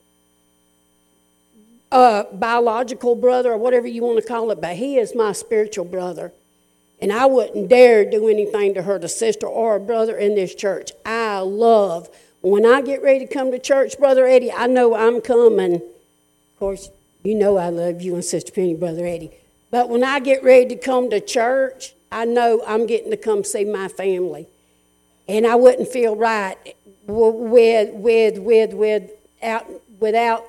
uh, biological brother or whatever you want to call it, but he is my spiritual brother. And I wouldn't dare do anything to hurt a sister or a brother in this church. I love, when I get ready to come to church, Brother Eddie, I know I'm coming. Of course, you know I love you and Sister Penny, Brother Eddie. But when I get ready to come to church, I know I'm getting to come see my family. And I wouldn't feel right with, with, with, with, out, without,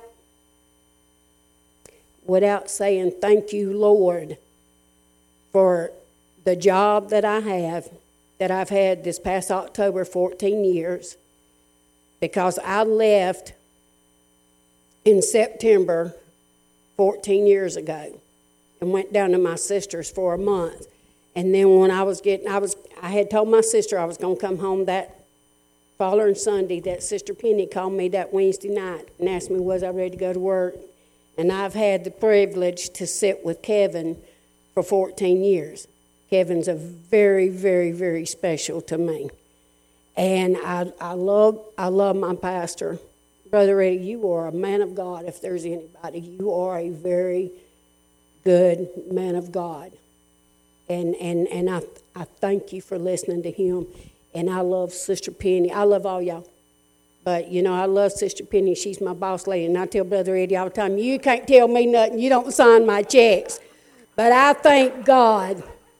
without saying thank you, Lord, for the job that I have, that I've had this past October, fourteen years, because I left in September fourteen years ago and went down to my sister's for a month. And then when I was getting, I was, I had told my sister I was going to come home that following Sunday. That Sister Penny called me that Wednesday night and asked me was I ready to go to work. And I've had the privilege to sit with Kevin for fourteen years. Kevin's a very, very, very special to me. And I, I love, I love my pastor. Brother Eddie, you are a man of God. If there's anybody, you are a very good man of God. And and and I I thank you for listening to him. And I love Sister Penny. I love all y'all. But, you know, I love Sister Penny. She's my boss lady. And I tell Brother Eddie all the time, you can't tell me nothing. You don't sign my checks. But I thank God.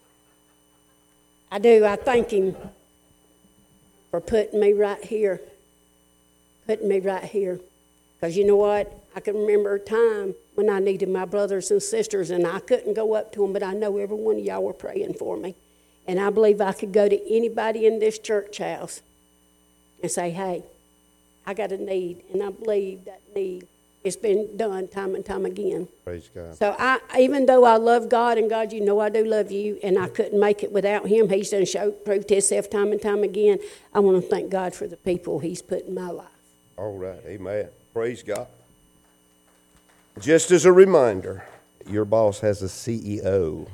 I do. I thank him for putting me right here. Putting me right here. Because you know what? I can remember a time when I needed my brothers and sisters, and I couldn't go up to them, but I know every one of y'all were praying for me. And I believe I could go to anybody in this church house and say, hey, I got a need. And I believe that need has been done time and time again. Praise God. So I, even though I love God, and God, you know I do love you, and I couldn't make it without him, he's done show, proved himself time and time again. I want to thank God for the people he's put in my life. All right. Amen. Praise God. Just as a reminder, your boss has a C E O.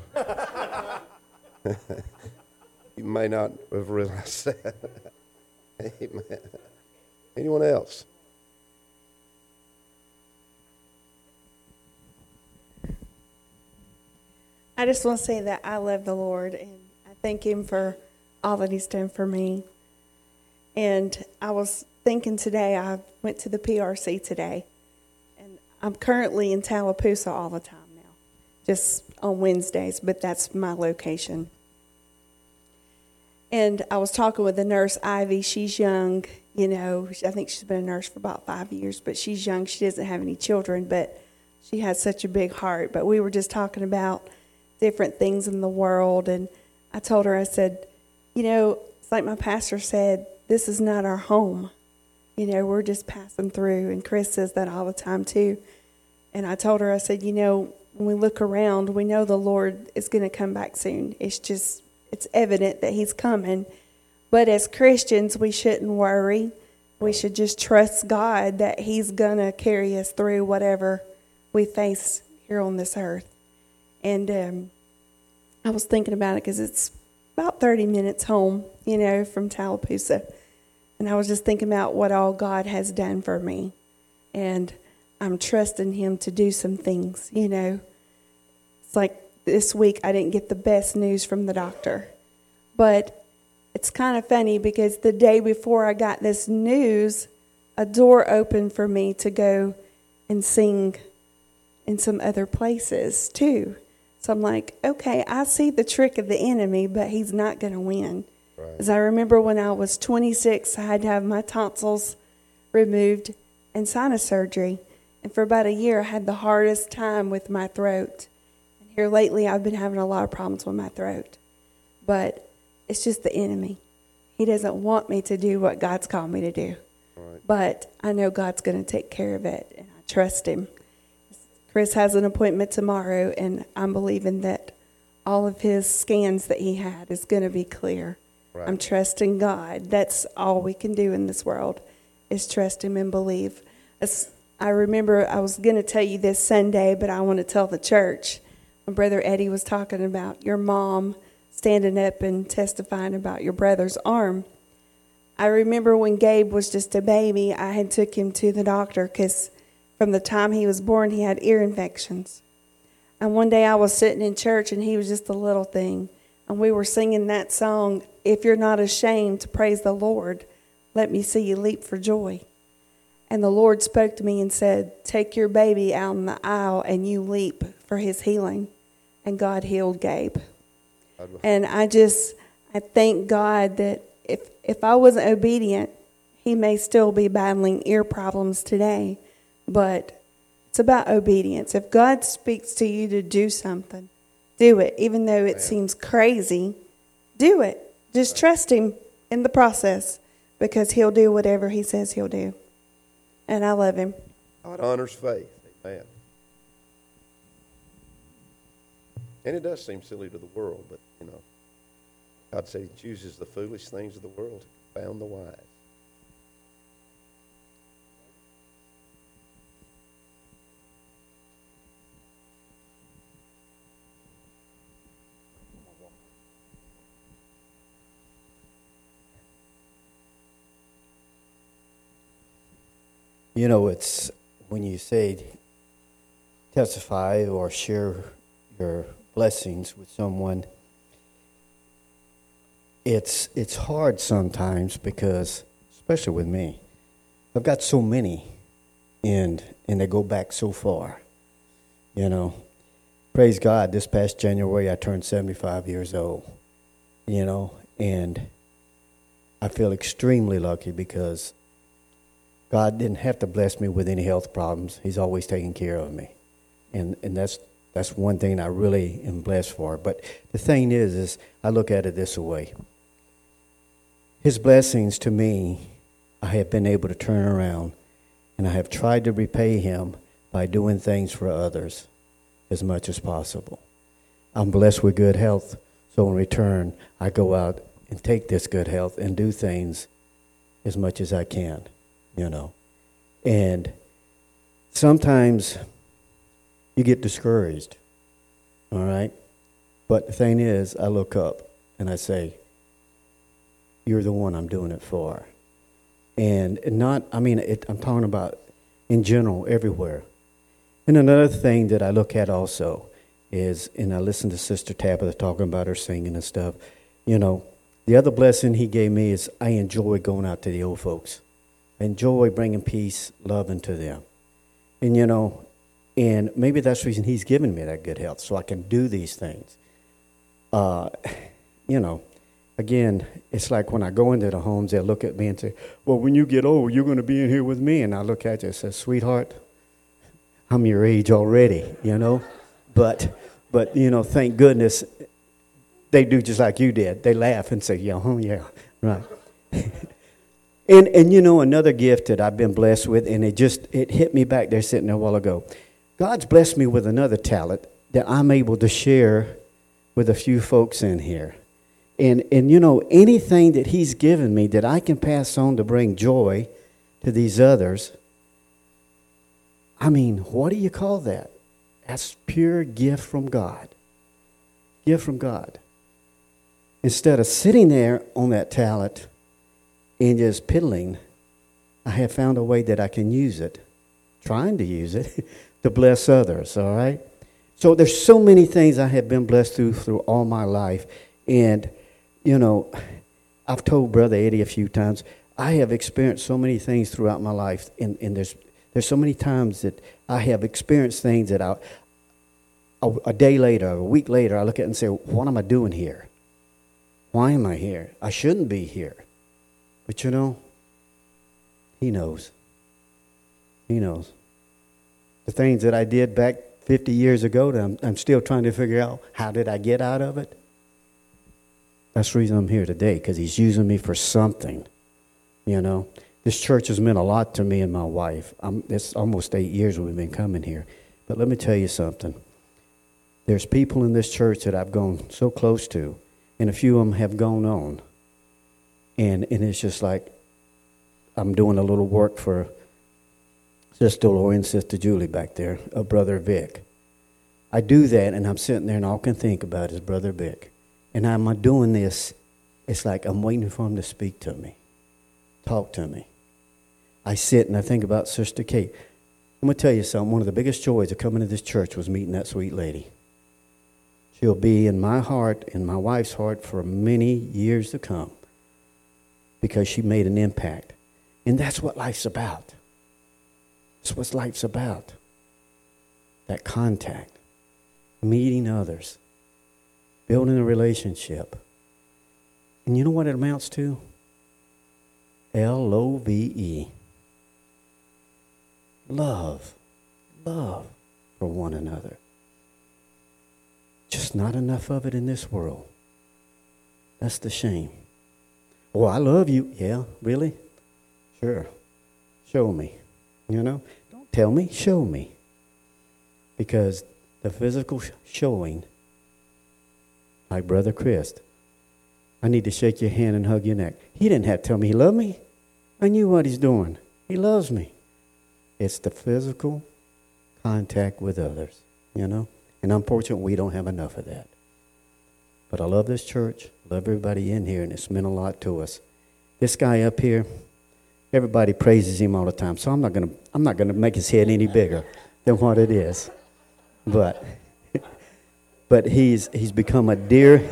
You may not have realized that. Amen. Anyone else? I just want to say that I love the Lord, and I thank him for all that he's done for me. And I was thinking today, I went to the P R C today, and I'm currently in Tallapoosa all the time now, just on Wednesdays, but that's my location. And I was talking with the nurse, Ivy. She's young, you know, I think she's been a nurse for about five years, but she's young. She doesn't have any children, but she has such a big heart. But we were just talking about different things in the world, and I told her, I said, you know, it's like my pastor said, this is not our home. You know, we're just passing through, and Chris says that all the time too. And I told her, I said, you know, when we look around, we know the Lord is going to come back soon. It's just, it's evident that he's coming. But as Christians, we shouldn't worry. We should just trust God that he's going to carry us through whatever we face here on this earth. And um, I was thinking about it because it's about thirty minutes home, you know, from Tallapoosa. And I was just thinking about what all God has done for me. And I'm trusting him to do some things, you know. It's like this week I didn't get the best news from the doctor. But it's kind of funny because the day before I got this news, a door opened for me to go and sing in some other places too. So I'm like, okay, I see the trick of the enemy, but he's not going to win. Right. As I remember when I was twenty-six, I had to have my tonsils removed and sinus surgery. And for about a year, I had the hardest time with my throat. And here lately, I've been having a lot of problems with my throat. But it's just the enemy. He doesn't want me to do what God's called me to do. Right. But I know God's going to take care of it, and I trust him. Chris has an appointment tomorrow, and I'm believing that all of his scans that he had is going to be clear. Right. I'm trusting God. That's all we can do in this world is trust him and believe. As I remember I was going to tell you this Sunday, but I want to tell the church. My brother Eddie was talking about your mom standing up and testifying about your brother's arm. I remember when Gabe was just a baby, I had took him to the doctor because from the time he was born, he had ear infections. And one day I was sitting in church, and he was just a little thing. And we were singing that song, "If You're Not Ashamed to Praise the Lord, Let Me See You Leap for Joy." And the Lord spoke to me and said, take your baby out in the aisle and you leap for his healing. And God healed Gabe. And I just, I thank God that if, if I wasn't obedient, he may still be battling ear problems today. But it's about obedience. If God speaks to you to do something, do it. Even though it seems crazy, do it. Just trust him in the process because he'll do whatever he says he'll do. And I love him. God honors faith. Amen. And it does seem silly to the world, but, you know, God said he chooses the foolish things of the world to confound the wise. You know, it's when you say testify or share your blessings with someone, it's it's hard sometimes because, especially with me, I've got so many, and and they go back so far. You know, praise God, this past January I turned seventy-five years old, you know, and I feel extremely lucky because God didn't have to bless me with any health problems. He's always taken care of me. And and that's that's one thing I really am blessed for. But the thing is, is I look at it this way. His blessings to me, I have been able to turn around, and I have tried to repay him by doing things for others as much as possible. I'm blessed with good health, so in return, I go out and take this good health and do things as much as I can. You know, and sometimes you get discouraged, all right? But the thing is, I look up and I say, you're the one I'm doing it for. And not, I mean, it, I'm talking about in general, everywhere. And another thing that I look at also is, and I listen to Sister Tabitha talking about her singing and stuff, you know, the other blessing he gave me is I enjoy going out to the old folks. Enjoy bringing peace, love into them. And, you know, and maybe that's the reason he's given me that good health, so I can do these things. Uh, you know, again, it's like when I go into the homes, they'll look at me and say, well, when you get old, you're going to be in here with me. And I look at you and say, sweetheart, I'm your age already, you know. But, but you know, thank goodness they do just like you did. They laugh and say, yeah, oh, yeah, right. And, and you know, another gift that I've been blessed with, and it just, it hit me back there sitting there a while ago. God's blessed me with another talent that I'm able to share with a few folks in here. And, and you know, anything that he's given me that I can pass on to bring joy to these others, I mean, what do you call that? That's pure gift from God. gift from God. Instead of sitting there on that talent and just piddling, I have found a way that I can use it, trying to use it, to bless others, all right? So there's so many things I have been blessed through through all my life. And, you know, I've told Brother Eddie a few times, I have experienced so many things throughout my life, and, and there's there's so many times that I have experienced things that I, a, a day later, a week later, I look at it and say, what am I doing here? Why am I here? I shouldn't be here. But you know, he knows. He knows. The things that I did back fifty years ago that I'm, I'm still trying to figure out, how did I get out of it? That's the reason I'm here today, because he's using me for something, you know. This church has meant a lot to me and my wife. I'm, it's almost eight years we've been coming here. But let me tell you something. There's people in this church that I've gone so close to, and a few of them have gone on. And and it's just like I'm doing a little work for Sister Lori and Sister Julie back there, uh, Brother Vic. I do that, and I'm sitting there, and all I can think about is Brother Vic. And I'm doing this, it's like I'm waiting for him to speak to me, talk to me. I sit and I think about Sister Kate. I'm going to tell you something. One of the biggest joys of coming to this church was meeting that sweet lady. She'll be in my heart, in my wife's heart, for many years to come, because she made an impact. And that's what life's about. That's what life's about. That contact, meeting others, building a relationship. And you know what it amounts to? L O V E. Love. Love for one another. Just not enough of it in this world. That's the shame. Oh, I love you. Yeah, really? Sure. Show me. You know? Don't tell me, show me. Because the physical sh- showing, like Brother Chris, I need to shake your hand and hug your neck. He didn't have to tell me he loved me. I knew what he's doing. He loves me. It's the physical contact with others, you know? And unfortunately, we don't have enough of that. But I love this church, love everybody in here, and it's meant a lot to us. This guy up here, everybody praises him all the time, so I'm not gonna I'm not gonna make his head any bigger than what it is. But but he's he's become a dear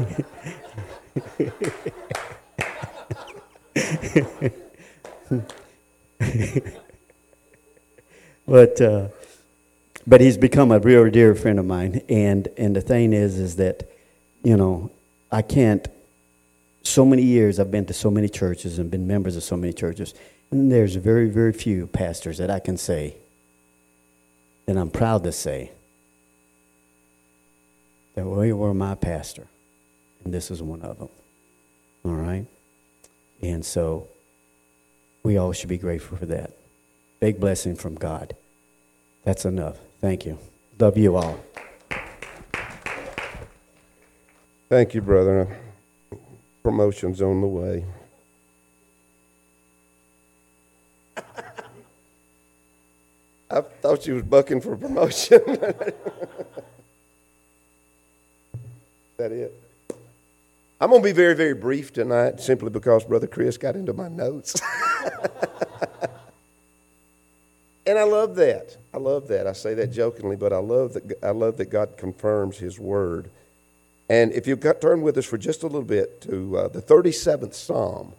but uh, but he's become a real dear friend of mine, and and the thing is is that, you know, I can't. So many years I've been to so many churches and been members of so many churches, and there's very very few pastors that I can say that I'm proud to say that we were my pastor, and this is one of them. All right, and so we all should be grateful for that. Big blessing from God. That's enough. Thank you. Love you all. Thank you, brother. Promotion's on the way. I thought she was bucking for promotion. Is that it? I'm going to be very, very brief tonight, simply because Brother Chris got into my notes. And I love that. I love that. I say that jokingly, but I love that. I love that God confirms His word. And if you turn with us for just a little bit to uh, the thirty-seventh Psalm.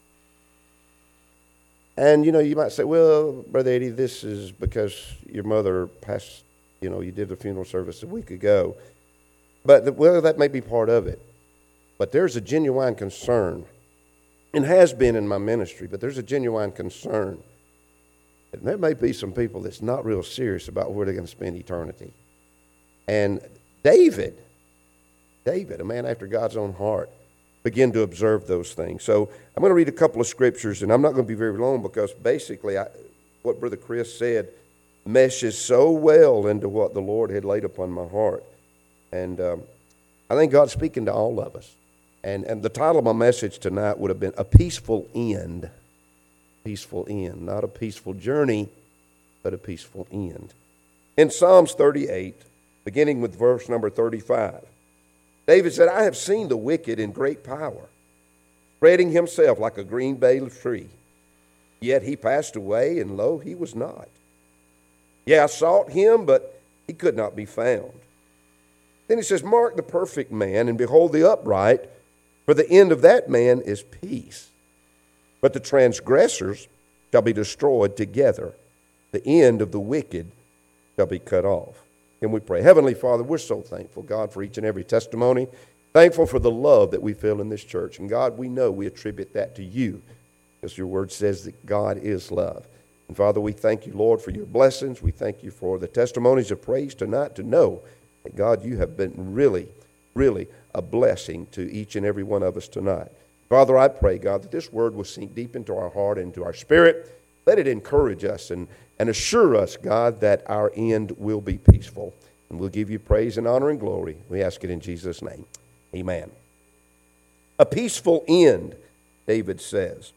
And, you know, you might say, well, Brother Eddie, this is because your mother passed, you know, you did a funeral service a week ago. But, the, well, that may be part of it. But there's a genuine concern, and has been in my ministry, but there's a genuine concern. And there may be some people that's not real serious about where they're going to spend eternity. And David, David, a man after God's own heart, began to observe those things. So I'm going to read a couple of scriptures, and I'm not going to be very long because basically I, what Brother Chris said meshes so well into what the Lord had laid upon my heart. And um, I think God's speaking to all of us. And, and the title of my message tonight would have been A Peaceful End. Peaceful end. Not a peaceful journey, but a peaceful end. In Psalms thirty-eight, beginning with verse number thirty-five, David said, I have seen the wicked in great power, spreading himself like a green bay tree. Yet he passed away, and lo, he was not. Yeah, I sought him, but he could not be found. Then he says, mark the perfect man, and behold the upright, for the end of that man is peace. But the transgressors shall be destroyed together. The end of the wicked shall be cut off. Can we pray? Heavenly Father, we're so thankful, God, for each and every testimony. Thankful for the love that we feel in this church. And God, we know we attribute that to you, because your word says that God is love. And Father, we thank you, Lord, for your blessings. We thank you for the testimonies of praise tonight, to know that, God, you have been really, really a blessing to each and every one of us tonight. Father, I pray, God, that this word will sink deep into our heart and into our spirit. Let it encourage us and, and assure us, God, that our end will be peaceful. And we'll give you praise and honor and glory. We ask it in Jesus' name. Amen. A peaceful end, David says.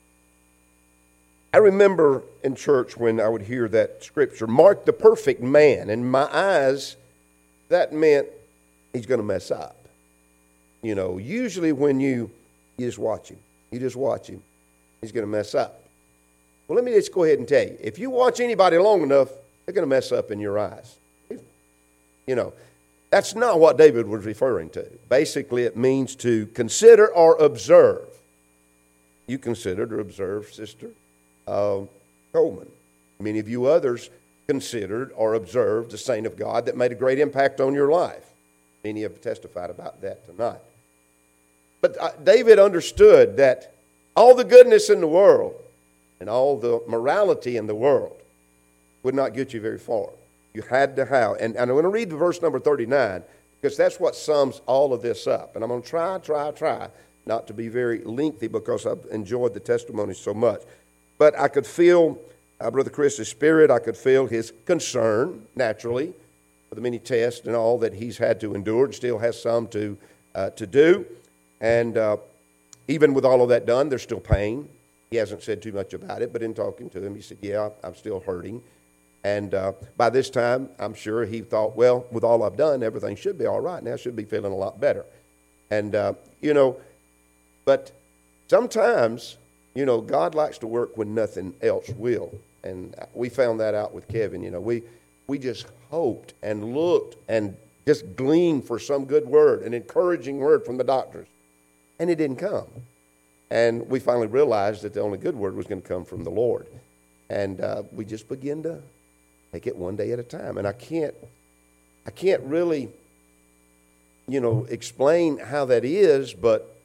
I remember in church when I would hear that scripture, mark the perfect man. In my eyes, that meant he's going to mess up. You know, usually when you, you just watch him, you just watch him, he's going to mess up. Well, let me just go ahead and tell you, if you watch anybody long enough, they're going to mess up in your eyes. You know, that's not what David was referring to. Basically, it means to consider or observe. You considered or observed, Sister uh, Coleman. Many of you others considered or observed the saint of God that made a great impact on your life. Many have testified about that tonight. But uh, David understood that all the goodness in the world and all the morality in the world would not get you very far. You had to have, and, and I'm going to read the verse number thirty-nine, because that's what sums all of this up. And I'm going to try, try, try not to be very lengthy, because I've enjoyed the testimony so much. But I could feel uh, Brother Chris's spirit. I could feel his concern, naturally, for the many tests and all that he's had to endure and still has some to, uh, to do. And uh, even with all of that done, there's still pain. He hasn't said too much about it, but in talking to him, he said, yeah, I'm still hurting. And uh, by this time, I'm sure he thought, well, with all I've done, everything should be all right. Now I should be feeling a lot better. And, uh, you know, but sometimes, you know, God likes to work when nothing else will. And we found that out with Kevin. You know, we, we just hoped and looked and just gleaned for some good word, an encouraging word from the doctors. And it didn't come. And we finally realized that the only good word was going to come from the Lord. And uh, we just began to take it one day at a time. And I can't, I can't really, you know, explain how that is, but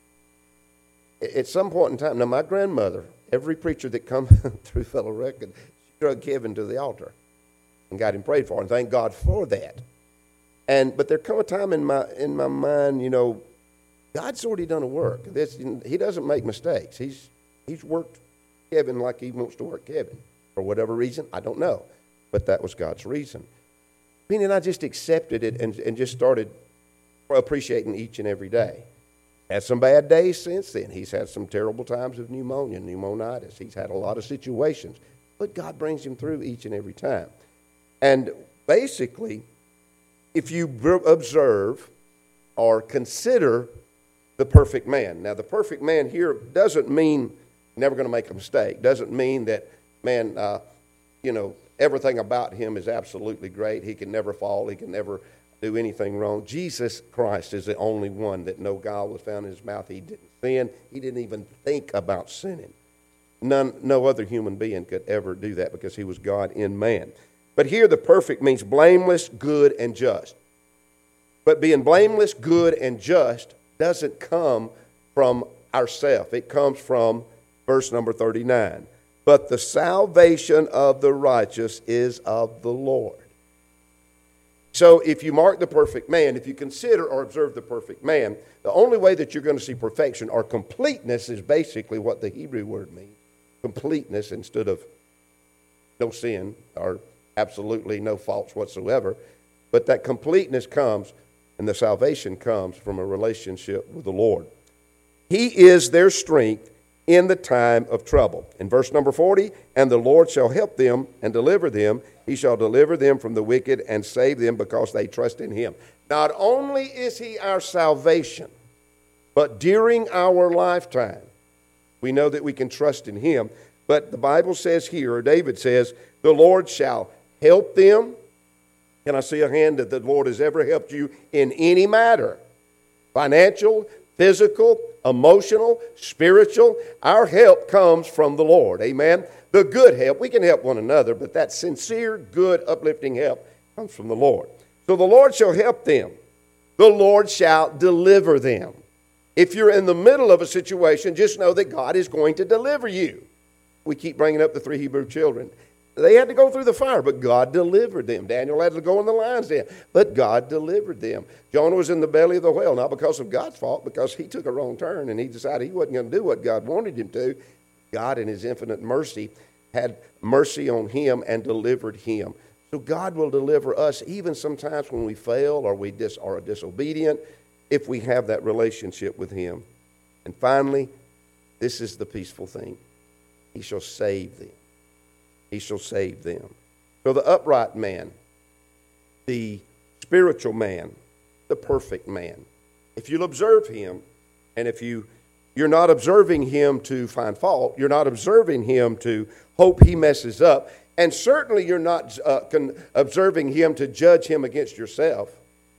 at some point in time, now my grandmother, every preacher that come through Fellow Record, she drug Kevin to the altar and got him prayed for, and thank God for that. And but there come a time in my in my mind, you know, God's already done a work. This, he doesn't make mistakes. He's he's worked Kevin like he wants to work Kevin. For whatever reason, I don't know. But that was God's reason. Meaning I just accepted it and, and just started appreciating each and every day. Had some bad days since then. He's had some terrible times of pneumonia, pneumonitis. He's had a lot of situations. But God brings him through each and every time. And basically, if you observe or consider the perfect man. Now, the perfect man here doesn't mean never going to make a mistake. Doesn't mean that, man, uh, you know, everything about him is absolutely great. He can never fall. He can never do anything wrong. Jesus Christ is the only one that no guile was found in his mouth. He didn't sin. He didn't even think about sinning. None, no other human being could ever do that because he was God in man. But here the perfect means blameless, good, and just. But being blameless, good, and just doesn't come from ourselves. It comes from verse number thirty-nine. But the salvation of the righteous is of the Lord. So if you mark the perfect man, if you consider or observe the perfect man, the only way that you're going to see perfection or completeness is basically what the Hebrew word means. Completeness instead of no sin or absolutely no faults whatsoever. But that completeness comes and the salvation comes from a relationship with the Lord. He is their strength in the time of trouble. In verse number forty, and the Lord shall help them and deliver them. He shall deliver them from the wicked and save them because they trust in him. Not only is he our salvation, but during our lifetime, we know that we can trust in him. But the Bible says here, or David says, the Lord shall help them. Can I see a hand that the Lord has ever helped you in any matter? Financial, physical, emotional, spiritual. Our help comes from the Lord. Amen. The good help. We can help one another, but that sincere, good, uplifting help comes from the Lord. So the Lord shall help them. The Lord shall deliver them. If you're in the middle of a situation, just know that God is going to deliver you. We keep bringing up the three Hebrew children. They had to go through the fire, but God delivered them. Daniel had to go in the lion's den, but God delivered them. Jonah was in the belly of the whale, not because of God's fault, because he took a wrong turn and he decided he wasn't going to do what God wanted him to. God, in his infinite mercy, had mercy on him and delivered him. So God will deliver us even sometimes when we fail or we dis- are disobedient, if we have that relationship with him. And finally, this is the peaceful thing. He shall save them. He shall save them. So the upright man, the spiritual man, the perfect man, if you'll observe him, and if you, you're not observing him to find fault, you're not observing him to hope he messes up, and certainly you're not uh, con- observing him to judge him against yourself.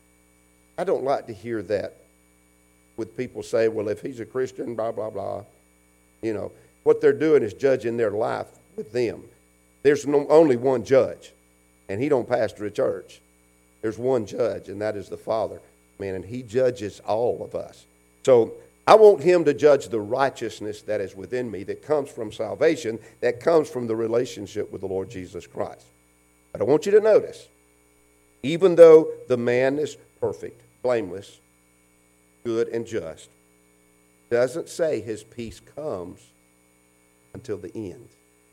I don't like to hear that with people say, well, if he's a Christian, blah, blah, blah. You know, what they're doing is judging their life with them. There's no, only one judge, and he don't pastor a church. There's one judge, and that is the Father, man, and he judges all of us. So I want him to judge the righteousness that is within me, that comes from salvation, that comes from the relationship with the Lord Jesus Christ. But I want you to notice, even though the man is perfect, blameless, good, and just, doesn't say his peace comes until the end.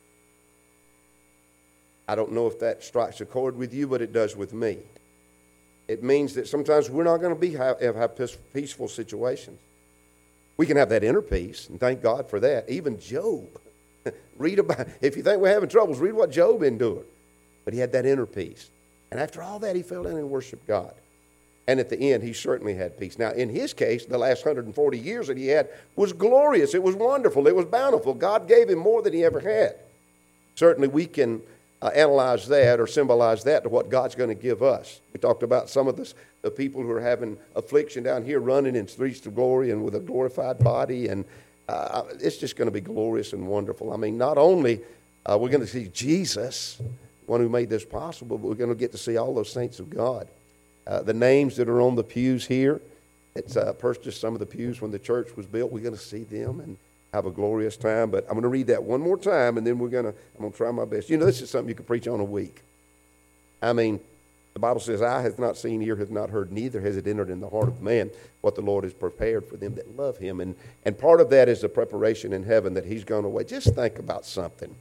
I don't know if that strikes a chord with you, but it does with me. It means that sometimes we're not going to be have, have peaceful situations. We can have that inner peace, and thank God for that. Even Job. Read about, if you think we're having troubles, read what Job endured. But he had that inner peace. And after all that, he fell down and worshiped God. And at the end, he certainly had peace. Now, in his case, the last one hundred forty years that he had was glorious. It was wonderful. It was bountiful. God gave him more than he ever had. Certainly, we can uh, analyze that or symbolize that to what God's going to give us. We talked about some of the, the people who are having affliction down here, running in streets of glory and with a glorified body. And uh, it's just going to be glorious and wonderful. I mean, not only uh, we're going to see Jesus, one who made this possible, but we're going to get to see all those saints of God. Uh, the names that are on the pews here, it's uh, purchased some of the pews when the church was built. We're going to see them and have a glorious time. But I'm going to read that one more time, and then we're going to, I'm going to try my best. You know, this is something you can preach on a week. I mean, the Bible says, eye hath not seen, ear hath not heard, neither has it entered in the heart of man what the Lord has prepared for them that love him. And, and part of that is the preparation in heaven that he's gone away. Just think about something.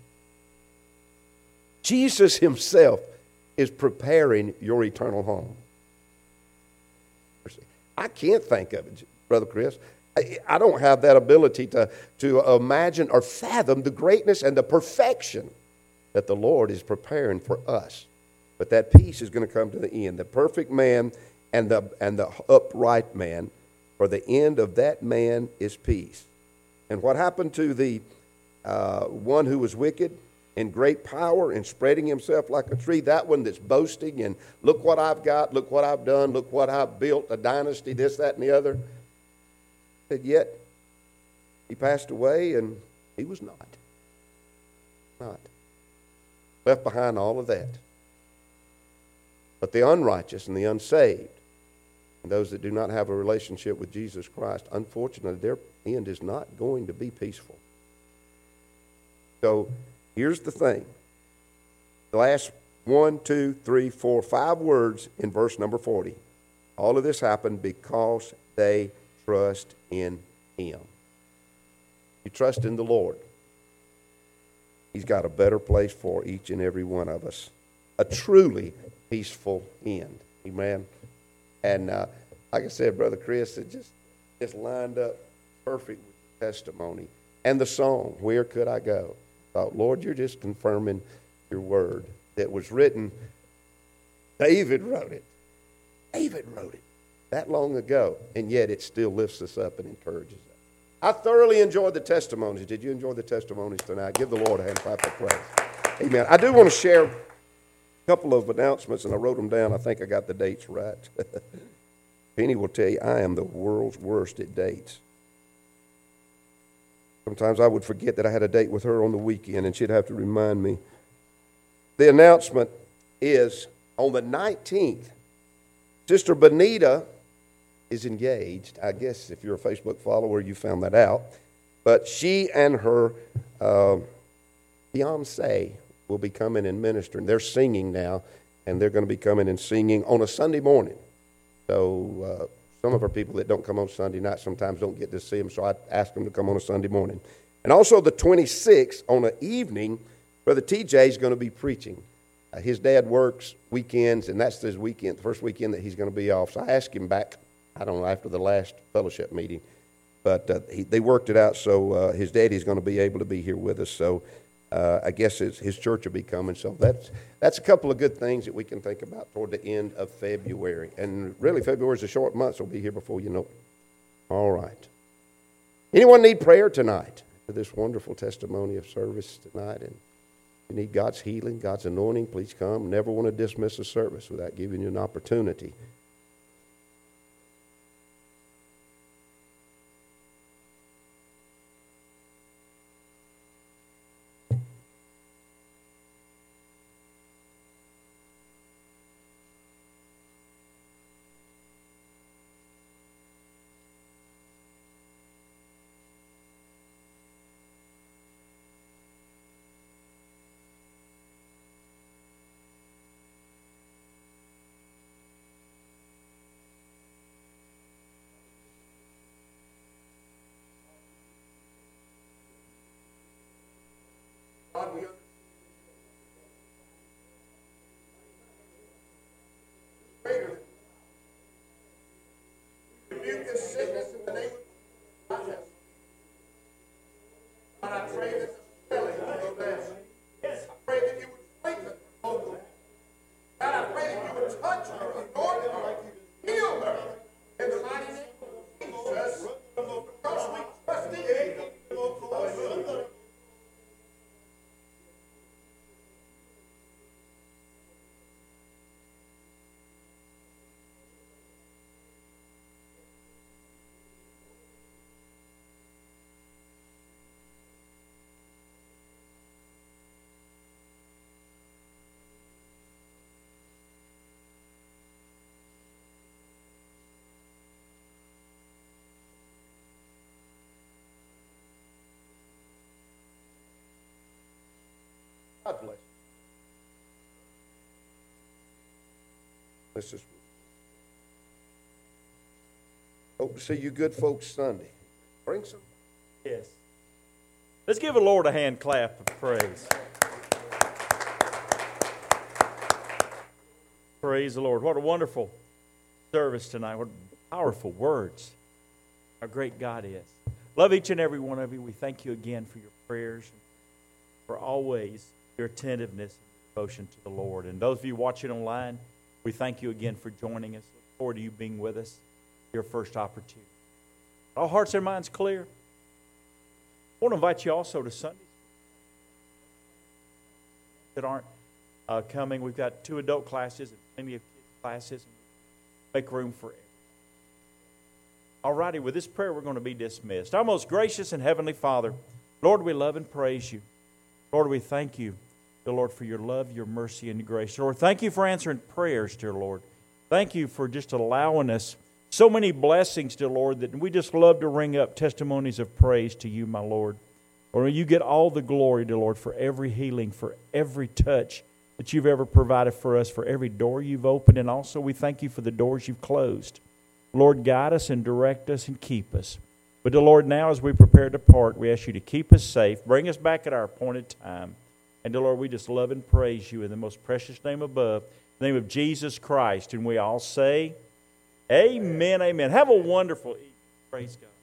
Jesus himself is preparing your eternal home. I can't think of it, Brother Chris. I, I don't have that ability to, to imagine or fathom the greatness and the perfection that the Lord is preparing for us. But that peace is going to come to the end. The perfect man and the, and the upright man, for the end of that man is peace. And what happened to the uh, one who was wicked? In great power and spreading himself like a tree, that one that's boasting and look what I've got, look what I've done, look what I've built, a dynasty, this, that, and the other. And yet, he passed away and he was not. Not. Left behind all of that. But the unrighteous and the unsaved, and those that do not have a relationship with Jesus Christ, unfortunately, their end is not going to be peaceful. So, here's the thing. The last one, two, three, four, five words in verse number forty. All of this happened because they trust in him. You trust in the Lord. He's got a better place for each and every one of us. A truly peaceful end. Amen. And uh, like I said, Brother Chris, it just, just lined up perfect with the testimony. And the song, Where Could I Go? I thought, Lord, you're just confirming your word that was written. David wrote it. David wrote it that long ago, and yet it still lifts us up and encourages us. I thoroughly enjoyed the testimonies. Did you enjoy the testimonies tonight? Give the Lord a hand clap of praise. Amen. I do want to share a couple of announcements, and I wrote them down. I think I got the dates right. Penny will tell you I am the world's worst at dates. Sometimes I would forget that I had a date with her on the weekend, and she'd have to remind me. The announcement is on the nineteenth, Sister Benita is engaged. I guess if you're a Facebook follower, you found that out. But she and her uh, fiancé will be coming and ministering. They're singing now, and they're going to be coming and singing on a Sunday morning. So uh, some of our people that don't come on Sunday night sometimes don't get to see them, so I ask them to come on a Sunday morning. And also the twenty-sixth, on an evening, Brother T J is going to be preaching. Uh, his dad works weekends, and that's his weekend, the first weekend that he's going to be off. So I asked him back, I don't know, after the last fellowship meeting, but uh, he, they worked it out, so uh, his daddy's going to be able to be here with us. So uh, I guess his, his church will be coming. So that's that's a couple of good things that we can think about toward the end of February. And really, February is a short month, so we'll be here before you know it. All right. Anyone need prayer tonight for this wonderful testimony of service tonight? And if you need God's healing, God's anointing, please come. Never want to dismiss a service without giving you an opportunity. God, we greater. We rebuke this sickness in the name of Jesus. God, I pray that the swelling will go down. Yes. I pray that you would strengthen her locally. God, I pray that you would touch her, anoint her, heal her in the mighty name of Jesus. Because we trust in you. Hallelujah. God bless you. Let's just hope to see you good folks Sunday. Bring some. Yes. Let's give the Lord a hand clap of praise. Praise the Lord. What a wonderful service tonight. What powerful words. Our great God is. Love each and every one of you. We thank you again for your prayers, for always your attentiveness and devotion to the Lord. And those of you watching online, we thank you again for joining us. Look forward to you being with us. Your first opportunity. All hearts and minds clear. I want to invite you also to Sunday that aren't uh, coming. We've got two adult classes and plenty of kids classes. Make room for everyone. All righty, with this prayer, we're going to be dismissed. Our most gracious and heavenly Father, Lord, we love and praise you. Lord, we thank you, dear Lord, for your love, your mercy, and your grace. Lord, thank you for answering prayers, dear Lord. Thank you for just allowing us so many blessings, dear Lord, that we just love to ring up testimonies of praise to you, my Lord. Lord, you get all the glory, dear Lord, for every healing, for every touch that you've ever provided for us, for every door you've opened, and also we thank you for the doors you've closed. Lord, guide us and direct us and keep us. But, dear Lord, now as we prepare to part, we ask you to keep us safe, bring us back at our appointed time. And, dear Lord, we just love and praise you in the most precious name above, the name of Jesus Christ. And we all say, amen, amen. Have a wonderful evening. Praise God.